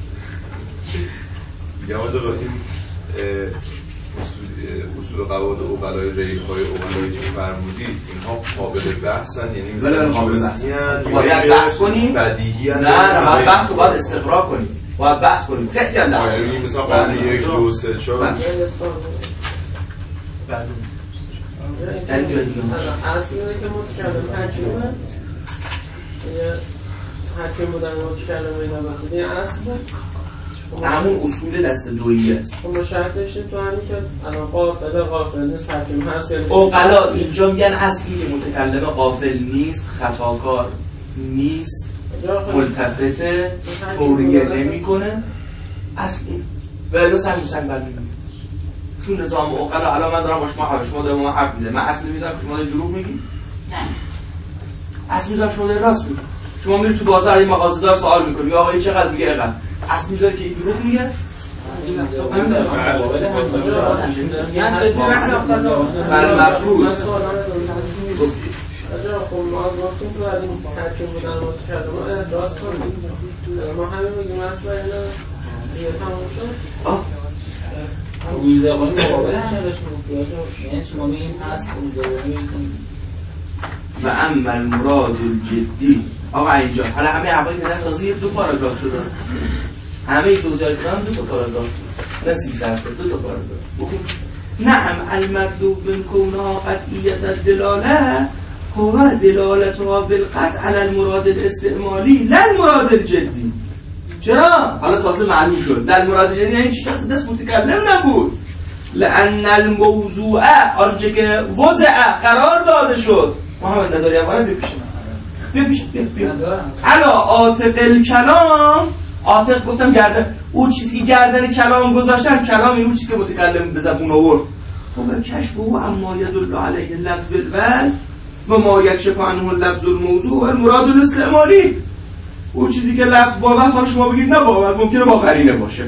میگم آجا این اصول قواعد اوغلای ریل های اوغلایی که فرمودید اینها قابل بحثن؟ یعنی مثلا قابل بحثن باید بحث کنیم؟ بدیهی هستن؟ نه باید بحث کنیم، باید استقرار کنیم، باید بحث کنیم. خیلی هم در یعنی مثلا قابل یک دو سه چهار در اینجا دیگه اصلی که متکلم حکیمه حکیم بودن متکلم اینا بخید این اصل همون اصول دست دویی است. خب ما شرط داشتیم تو همین که الان قافل قافل نیست حکیم هست یعنی اوغلا اینجا میگن اصلی که متکلم غافل نیست، خطاکار نیست، ملتفته، توریه نمی کنه اصلی ولی سنگ سنگ برمیگیم تو نظام اوغلا. الان من دارم با شما حرف شما دارم با من حرف میزنم، من اصلی میزنم که شما دارید دروغ میگید؟ اصلی میزنم شما دارید راست میگید. شما میرید تو بازار این مغازه‌دار سوال میکنی یا آقا چقدر میگه اینقدر، اصلی میذاره که این دروغ میگه؟ بر مفروض آجا خب ما گفتیم تو ولی حکیم بودن متکلم ما احداث کنیم ما همین بگیم اصلا اینا دیگه تموم شد. روزگانی مقابلش نداشت مفتی یعنی شما بگیم هست روزگانی و اما المراد الجدی. آقا اینجا حالا همه عقایی که در تازه دو پاراگراف شده، همه توضیحات دارم دو تا پاراگراف نه سی صفحه دو تا پاراگراف. نعم المطلوب من کونها قطعیت الدلاله هو دلالتها بالقطع علی المراد الاستعمالی لا المراد الجدی. چرا؟ حالا تازه معلوم شد در مراد جدی یعنی چی؟ کسی دست متکلم نبود. لأن الموضوع آنچه که وضع قرار داده شد محمد نداری اول بپیشیم بپیشیم بپیشیم علا عاتق الکلام. عاتق گفتم گردن اون چیزی که گردن کلام گذاشتن، کلام این اون چیزی که متکلم به زبون آورد. خب کشف او اما یدل علیه لفظ بالوزن و ما یکشف عنه لفظ الموضوع و المراد الاستعمالی. اون چیزی که لفظ با وزن شما بگید نه با وزن ممکنه با قرینه باشه.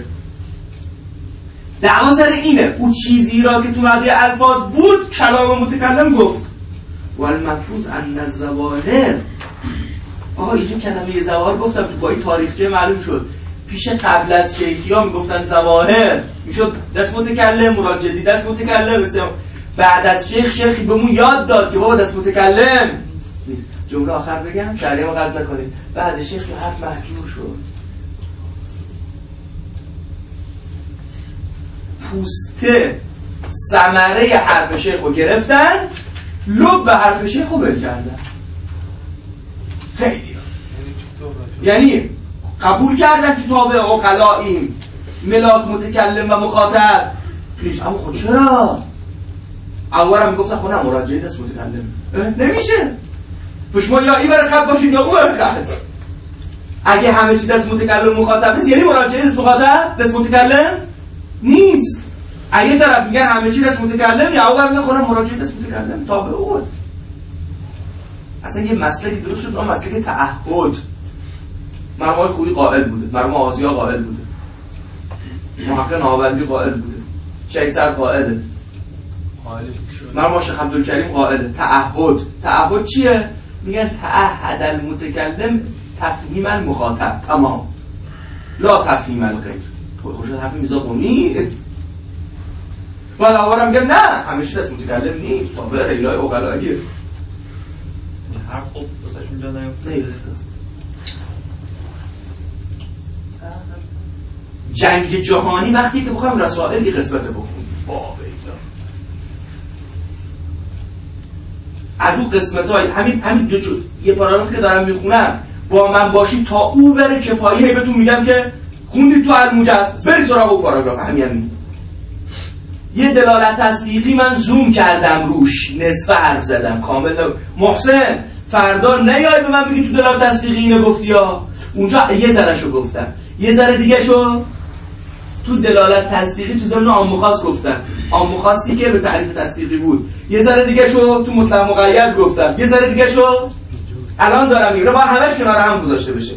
دعوا سر اینه اون چیزی را که تو معنی الفاظ بود کلام متکلم گفت. و المفروض ان الظواهر. آها اینجا کلمه ظواهر گفتم تو با این تاریخچه معلوم شد. پیش قبل از شیخیا میگفتن ظواهر میشد دست متکلم، مراد جدی دست متکلم استعمال. بعد از شیخ شیخی بهمون یاد داد که بابا دست متکلم نیست. جمله آخر بگم شرعی ما قلب نکنید. بعد شیخ که حرف محجور شد، پوسته ثمره حرف شیخ رو گرفتن، لب به حرف شیخ رو بل کردن. خیلی یعنی قبول کردن که تابع عقلاییم، ملاک متکلم و مخاطب نیست. اما خود چرا؟ اول هم میگفتن خود مراجعه دست متکلم نمیشه. تو شما یا ای بر خط باشید یا او بر خط. اگه همه چی دست متکلم مخاطب نیست یعنی مراجعه دست مخاطب دست متکلم نیست. اگه طرف میگن همه چی دست متکلم یا اول میگن خود مراجعه دست متکلم تابع او. اصلا یه مسئله که درست شد اون مسئله تعهد. مرحوم خویی قائل بوده، مرحوم آزیا قائل بوده، محقق ناوردی قائل بوده، شهید سر قائله، مرحوم شیخ عبدالکریم قائله. تعهد تعهد چیه؟ میگن تعهد المتکلم تفهیم المخاطب. تمام لا تفهیم الغیر. خوشت حرفی میزا قومی بعد اولم میگن نه همیشه دست متکلم نیست تابع ریلای عقلاییه. حرف خوب بسش اینجا نیفته. جنگ جهانی وقتی که بخوایم رسائل یه قسمت بکنیم از اون قسمت های همین همین دو جد یه پاراگرافی که دارم میخونم با من باشید تا او بره کفایه بهتون میگم که خوندید تو الموجز برید سراغ اون پاراگراف. همین همین یه دلالت تصدیقی من زوم کردم روش، نصفه حرف زدم کامل. محسن فردا نیای به من بگی تو دلالت تصدیقی اینو گفتی ها، اونجا یه ذرهشو گفتم، یه ذره دیگه شو تو دلالت تصدیقی تو ضمن عام خاص گفتم، عام خاصی که به تعریف تصدیقی بود، یه ذره دیگه شو تو مطلق مقید گفتم، یه ذره دیگه شو الان دارم میگم باید همش کنار هم گذاشته بشه.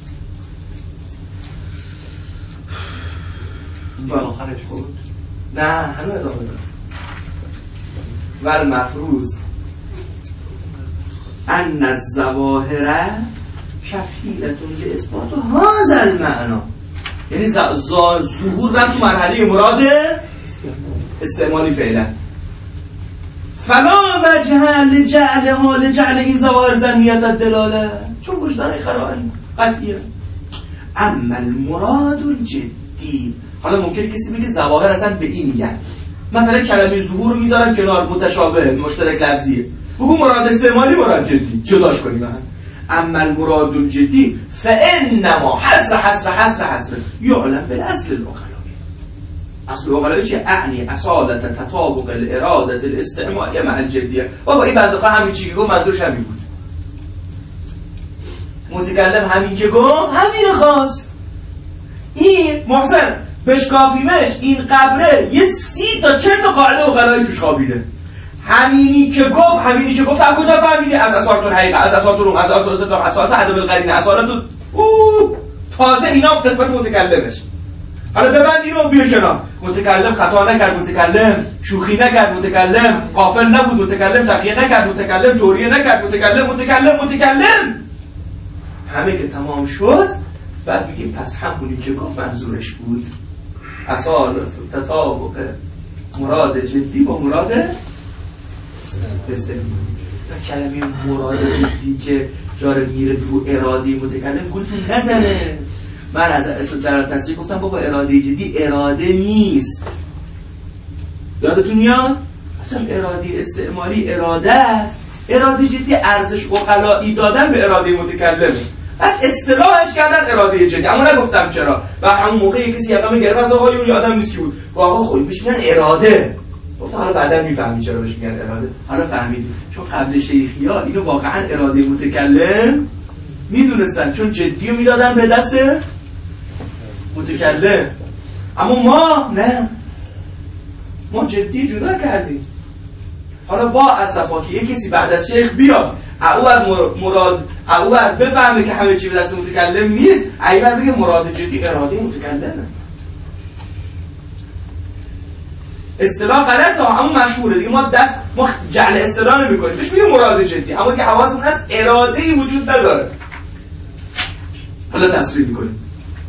این آخرش بود نه هنوز ادامه دارم. ول مفروض ان الظواهر کفیلتون به اثبات هذا المعنا، یعنی ظهور رفت تو مرحله مراد استعمالی فعلا. فلا وجه لجعل حال جعل این ظواهر ظنیت الدلاله، چون وجدان قرائن قطعیه. اما المراد الجدی، حالا ممکنه کسی بگه ظواهر اصلا به این میگن، مثلا کلمه ظهور رو میذارن کنار، متشابه مشترک لفظیه، بگو مراد استعمالی مراد جدی جداش کنیم. من اما المراد الجدی فانما حصر حصر حصر حصر یعلم بالاصل العقلاء. اصل العقلاء چیه؟ اعنی اصالت تطابق الاراده الاستعمالی مع الجدیه. بابا این بنده خدا همین چی گفت منظورش همین بود، متکلم همین که گفت همین خواست. این محسن بشکافیمش این قبره یه سی تا چهل تا قاعده عقلایی توش خوابیده. همینی که گفت همینی که گفت از کجا فهمیدی؟ از اسارت الحقیقه، از اسارت روم، از اسارت دام، از اسارت عدم القرینه، اسارت اوه تازه اینا قسمت متکلمش. حالا ببند اینو بیار کنار. متکلم خطا نکرد، متکلم شوخی نکرد، متکلم غافل نبود، متکلم تقیه نکرد، متکلم توریه نکرد، متکلم متکلم متکلم همه که تمام شد، بعد میگیم پس همونی که گفت منظورش بود. اصالت تطابق مراد جدی با مراد استعمالی. کلمه مراد جدی که جاره میره رو اراده متکلم گلتون نزنه. من از اصل در تصریح گفتم بابا اراده جدی اراده نیست، یادتون میاد؟ اصلا اراده استعمالی اراده است، اراده جدی ارزش عقلایی دادن به اراده متکلمه، بعد اصطلاحش کردن اراده جدی. اما نگفتم چرا، و همون موقع کسی یقم گرفت از آقای اون یادم نیست کی بود، آقا خودی بهش میگن اراده. گفتم حالا بعدا میفهمی چرا بهش میگن اراده. حالا فهمیدی چون قبل شیخی‌ها اینو واقعا اراده متکلم میدونستن، چون جدی رو میدادن به دست متکلم. اما ما نه، ما جدی جدا کردیم. حالا با اسفا که یه کسی بعد از شیخ بیاد او مراد او بفهمه که همه چی به دست متکلم نیست، ایبر بگه مراد جدی اراده متکلمه. اصطلاح غلطه اما مشهوره دیگه، ما دست ما جعل اصطلاح نمی‌کنیم، بهش میگیم مراد جدی، اما که حواسمون هست اراده‌ای وجود نداره. حالا تصریح می‌کنیم.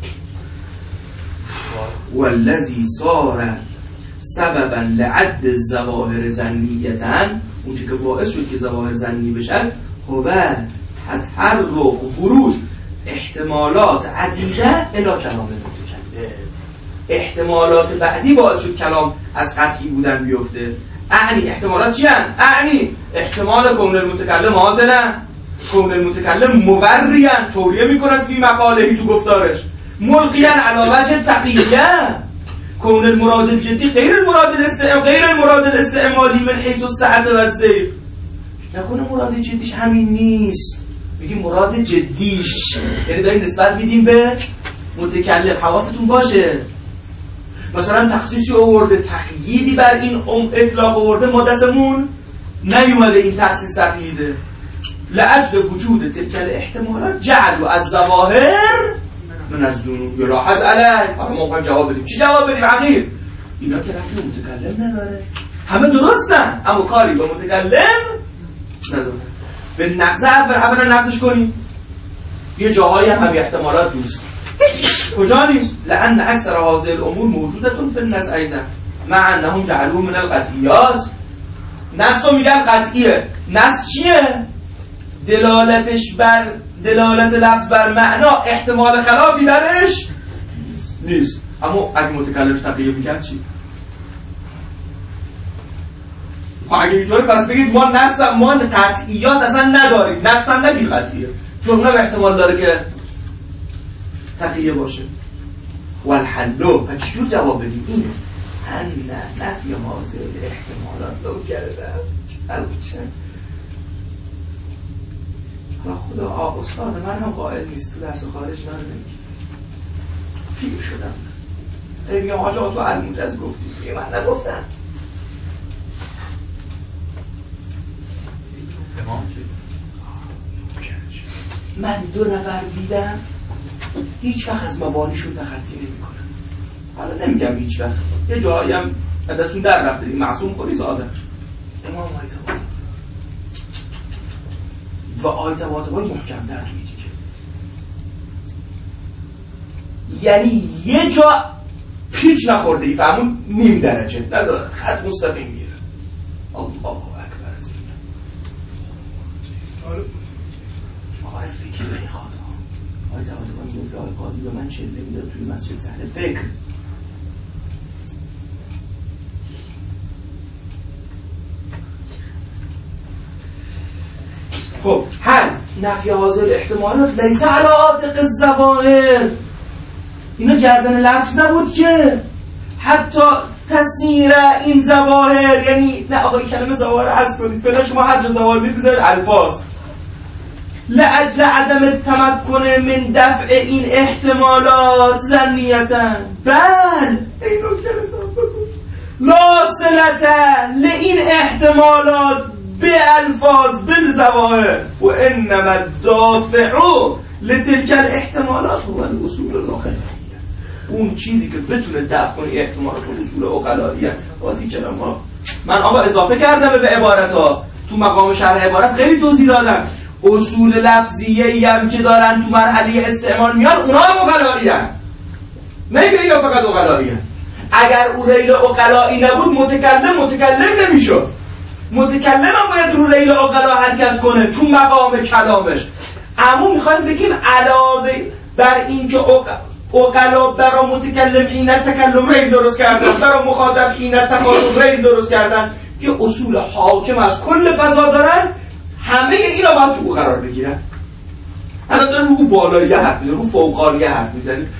والذی صار سببا لعد الظواهر ظنیةً، اون چیزی که باعث شد که ظواهر ظنی بشن، هو تطرق ورود احتمالات عدیده الی کلام متکلم. احتمالات بعدی باعث شد کلام از قطعی بودن بیفته. اعنی احتمالات چی هن؟ اعنی احتمال کون المتکلم حاضرن، کون المتکلم مورین توریه میکنن فی مقالهی تو گفتارش، ملقیان علی وجه تقییه. کون المراد الجدی غیر المراد الاستعمال غیر المراد الاستعمالی من حیث السعه و الزیغ. نکنه مراد جدیش همین نیست، میگیم مراد جدیش، یعنی داریم نسبت میدیم به متکلم. حواستون باشه مثلا تخصیصی آورده، تقییدی بر این اطلاق آورده، ما دستمون نیومده این تخصیص تقییده. لأجل وجود تلکل احتمالات جعل و از ظواهر من از ذنوب یلاحظ علیه. حالا ما باید جواب بدیم. چی جواب بدیم؟ عقیل اینا که رفت متکلم نداره، همه درستن اما کاری با متکلم نداره. به نقض اول اولا نقضش کنیم. یه جاهایی هم همین احتمالات دوست کجا نیست؟ لأن اکثر هذه الامور موجودتون فی النص ایضا مع انهم جعلوه من القطعیات. نص رو میگن قطعیه. نص چیه؟ دلالتش بر دلالت لفظ بر معنا احتمال خلافی درش نیست. اما اگه متکلمش تقیه میکرد چی؟ اگه اینطوری پس بگید ما نص ما قطعیات اصلا نداریم، نص هم نبید قطعیه، چون اونم احتمال داره که تقیه باشه. والحلو و چجور جواب بدیم؟ اینه ان نفی حاضر احتمالات رو کردم چه حالا خدا آه استاد من هم قائل نیست تو درس خارج من نمیگی پیر شدم ای میگم آجا تو الموجز گفتی من نگفتم. من دو نفر دیدم هیچ وقت از مبانیشون تخطی نمی کنم. حالا نمیگم هیچ وقت، یه جایی هم دستون در رفته دیگه، معصوم خوری ساده. امام آیت و آیت واتبای محکم در توی دیگه یعنی یه جا پیچ نخورده ای فهمون نیم درجه نداره، خط مستقیم میره. الله اکبر از این آقای فکر میخواد. آقای طباطبایی میگه که آقای قاضی به من چله میداد توی مسجد سهل فکر. خب هل نفی حاضر احتمالات لیس علی عاتق الظواهر، اینا گردن لفظ نبود که حتی تسیر این ظواهر، یعنی نه آقای کلمه ظواهر حذف کنید فعلا شما هر جا ظواهر بذارید الفاظ، لاجل عدم التمکن من دفع این احتمالات ظنیتا، بل اینو لا صلة لئین احتمالات به الفاظ بالظواهر و انما الدافع لتلك الاحتمالات هو الاصول العقلائیه. اون چیزی که بتونه دفع کنه احتمالات و اصول عقلائیه. بازی چرا ما من آقا اضافه کردم به عبارت ها تو مقام شرح عبارت خیلی توضیح دادم. اصول لفظیه‌ای هم که دارن تو مرحله استعمال میان اونها هم عقلائیه، نه که اینا فقط عقلائیه. اگر او ریل عقلائی نبود متکلم متکلم نمیشد. متکلم هم باید رو ریل عقلا حرکت کنه تو مقام کلامش. اما میخوایم بگیم علاوه بر این که عقلا برای متکلم اینت تکلم ریل درست کردن، برای مخاطب اینت تخاطب ریل درست کردن که اصول حاکم از کل فضا دارن، همه اینا باید تو قرار بگیرن. الان داریم رو بالایی حرف میزنیم، رو فوقانی حرف میزنیم.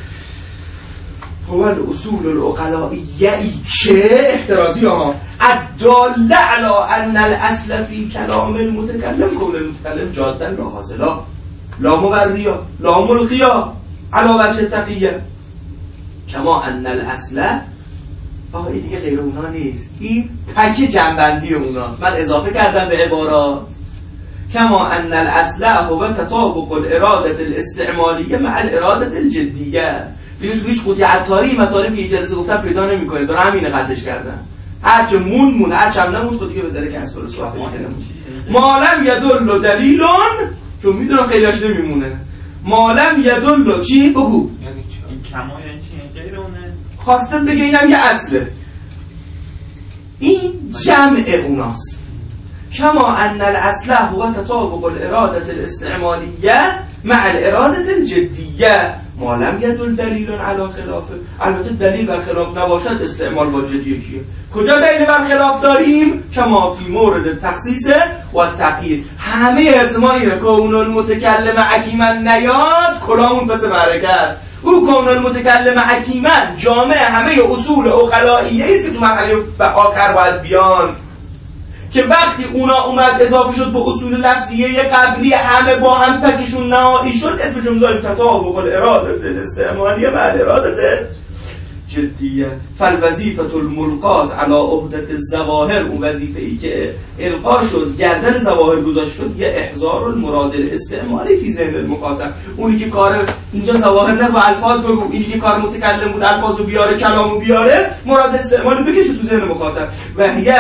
هو الاصول العقلائیه‌ای که احترازی ها الداله علی ان الاصل فی کلام المتکلم کون المتکلم جادا لا حاصلا لا مغریا لا ملقیا علی وجه تقیه کما ان الاصل. آقا این دیگه غیر اونا نیست، این تک جنبندی اوناست. من اضافه کردم به عبارات کما ان الاصل هو تطابق الاراده الاستعمالیه مع الاراده الجدیه. ببینید هیچ قوطی عطاری مطالب که این جلسه گفتن پیدا نمی‌کنه، داره همینه قطعش کردن. هرچه مون مون هرچه هم نمون خود دیگه به دره کسب الصحف میکنه. مالم یدل دلیلون، چون میدونم خیلیش نمیمونه. مالم یدل چی بگو؟ یعنی این کما یعنی چی؟ غیر اونه خواستم بگه اینم یه اصله. این جمع اوناست. کما ان الاصل هو تطابق الاراده الاستعمالیه مع الاراده الجدیه ما لم یدل دلیل علی خلافه. البته دلیل بر خلاف نباشد استعمال با جدیه کیه؟ کجا دلیل بر خلاف داریم؟ کما فی مورد تخصیص و تقیید. همه احتمالی که کون المتکلم حکیما نیاد کلامون پس معرکه است. او کون المتکلم حکیما جامع همه اصول عقلائیه است که تو مرحله آخر باید بیان، که وقتی اونا اومد اضافه شد به اصول لفظیه قبلی همه با هم تکشون نهایی شد اسمشون میذاریم تطابق الاراده الاستعمالیه مع الاراده جدیه. فالوظیفه الملقات علی عهده الظواهر، اون وظیفه ای که القا شد گردن ظواهر گذاشت شد یه احضار المراد الاستعمالی فی ذهن المخاطب. اونی که کار اینجا ظواهر نه با الفاظ بگو، اینی که کار متکلم بود الفاظو بیاره کلامو بیاره مراد استعمالی بکشه تو ذهن مخاطب. و هی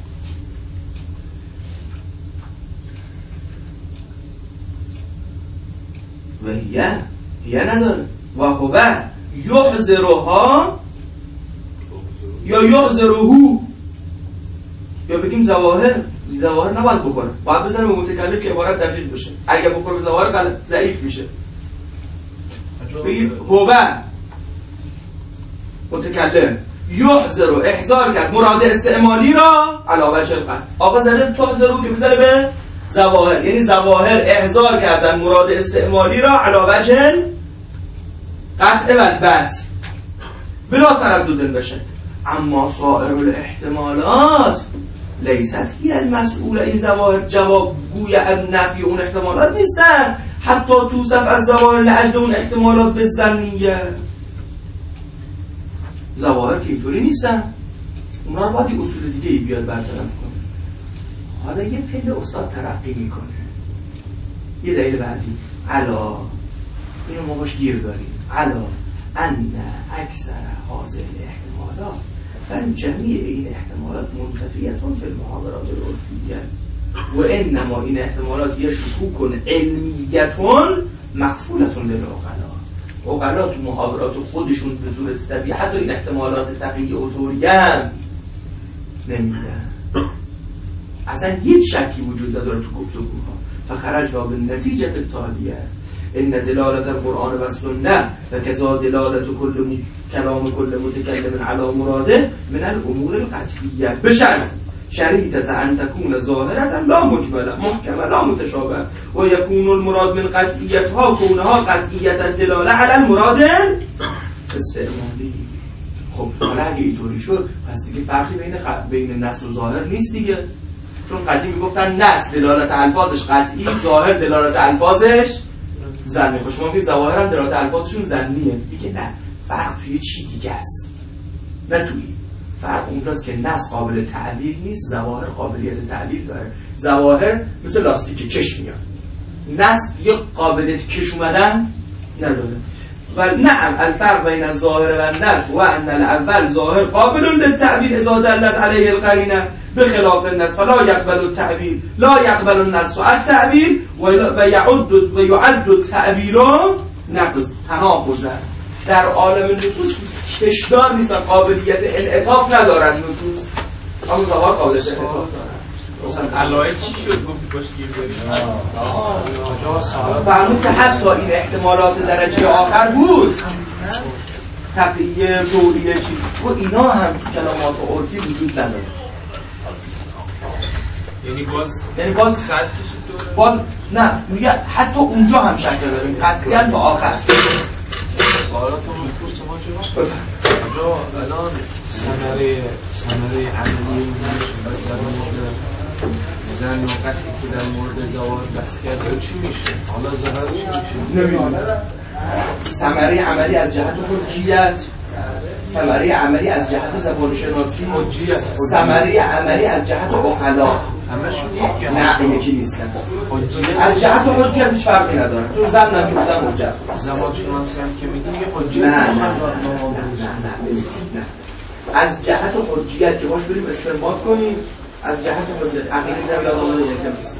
و هی هی نداره و هو یحذرها یا یحذرهو، یا بگیم ظواهر ظواهر نباید بخوره، باید بزنه به متکلم که عبارت دقیق بشه. اگه بخوره به ظواهر غلط ضعیف میشه. بگیم هو متکلم یحذر و احذار کرد مراد استعمالی را علاوه وجه القطع. آقا زده تحذرو که بزنه به ظواهر، یعنی ظواهر احضار کردن مراد استعمالی را علاوه وجه قطع و البت بلا تردد بشه. اما سایر الاحتمالات لیست هی المسئول، این ظواهر جواب گوی نفی اون احتمالات نیستن، حتی توصف از ظواهر لاجل اون احتمالات بالظنیه. ظواهر که اینطوری نیستن، اونا رو باید یه اصول دیگه ای بیاد برطرف کنه. حالا یه پله استاد ترقی میکنه، یه دلیل بعدی علا، اینو ما باش گیر داریم، علا ان اکثر حاضر احتمالات بل جمیع این احتمالات منتفیتون فی المحاضرات العرفیه و انما این احتمالات یه شکوکن علمیتون مخفولتون للعقلا. عقلا تو محاورات خودشون به صورت طبیعی حتی این احتمالات تقیی اوتوری هم نمیدن. اصلا هیچ شکی وجود نداره تو گفتگوها. فخرجنا بالنتیجه التالیه ان دلالت القرآن و السنه و کذا دلالت کل م... کلام کل متکلم علی مراده من الامور القطعیه بشرط شریطه ان تكون ظاهرة لا مجمله محکمه لا متشابه و یکون المراد من قطعیتها کونها قطعیت الدلاله علی المراد استعمالی. خب حالا اگه اینطوری شد پس دیگه فرقی بین خ... بین نص و ظاهر نیست دیگه، چون قدیم میگفتن نص دلالت الفاظش قطعی، ظاهر دلالت الفاظش ظنی. خب شما میگید ظواهر هم دلالت الفاظشون ظنیه، میگه نه، فرق توی چی دیگه است، نه توی فرق اونجاست که نص قابل تعلیل نیست، ظواهر قابلیت تعلیل داره. ظواهر مثل لاستیک کش میاد، نص یه قابلیت کش اومدن نداره. و نعم الفرق بین الظاهر و النص و ان الاول ظاهر قابل للتعبیر اذا دلت علیه القرینه بخلاف النص فلا یقبل التعبیر لا یقبل النص التعبیر و یعد و یعد التعبیر نقض تناقض. در عالم نصوص کشدار نیستن، قابلیت انعطاف ندارن نصوص، اما ظاهر قابلیت انعطاف دارن. مثلا علایه چی شد گفتی باش گیر بریم؟ فرمود که حتی این احتمالات درجه آخر بود، تقییه دوریه چی و اینا هم تو کلمات عرفی وجود نداره. یعنی باز یعنی باز صد کشید دوره؟ باز نه میگه حتی اونجا هم شکل داریم قطعیت تا آخر. سوالاتون میپرس ما جواب اونجا الان ثمره ثمره عملی در مورد زن و قطعی که در مورد زواهر بحث کرده چی میشه؟ حالا ظاهر چی میشه؟ نمیدونم. ثمره عملی از جهت حجیت، ثمره عملی از جهت زبان شناسی، حجیت، ثمره عملی از جهت عقلا، همشون یکی نه یکی نیستن. حجیت از جهت حجیت هیچ فرقی نداره، چون زن نمی بودن حجت. زبان شناسی هم که میگیم یه حجیت نه نه نه نه از جهت حجیت که باش بریم استنباط کنیم، از جهت حجیت عقیده در یادمون یکم نیست.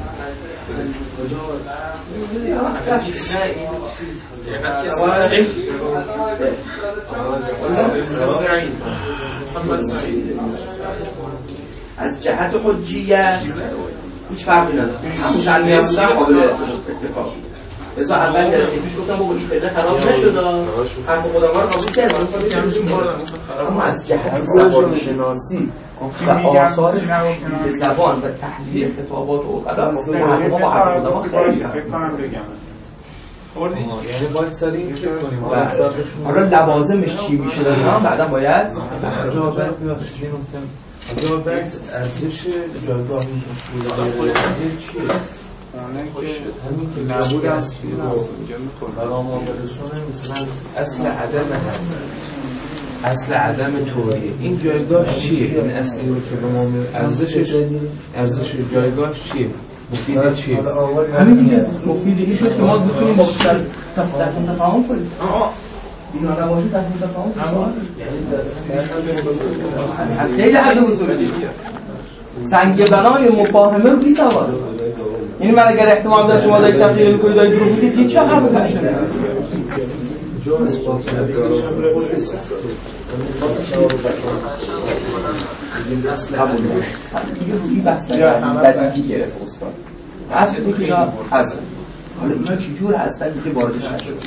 از جهت حجیت هیچ فرقی نداره، همون تعلیه بودن قابل اتفاق. ازا اول جلسه پیش گفتم بابا این پیدا خراب نشد، حرف خودم رو قبول کردم، اما از جهت زبان شناسی و آثار زبان و تحلیل خطابات و حرف ما با حرف خودم خیلی فکر کنم بگم یعنی باید سریع فکر کنیم. حالا لوازمش چی میشه دادم بعدا باید اجا بعد ارزش جایگاه این اصول چیه؟ همین که نبود است برام آمدشونه مثلا اصل عدم هست، اصل عدم طوریه. این جایگاه چیه؟ این اصلی رو که به ما ارزشش ارزش جایگاه چیه؟ مفیده چیه؟ همین دیگه مفیدگی شد که ما بتونیم با تفاهم تفاهم کنیم. اینا نباشه تفاهم تفاهم کنیم. خیلی حد بزرگیه. سنگ بنای مفاهمه رو بی‌سواد. یعنی من اگر احتمال داشت شما دارید تفسیر می‌کنید دارید دروغ میگید هیچ حرفی نمیشه. جو اثبات کردن این اصل قبول دیگه روی بحث بدیهی گرفت استاد. اصل که اینا هست. حالا اینا چجور هستن که واردش نشد.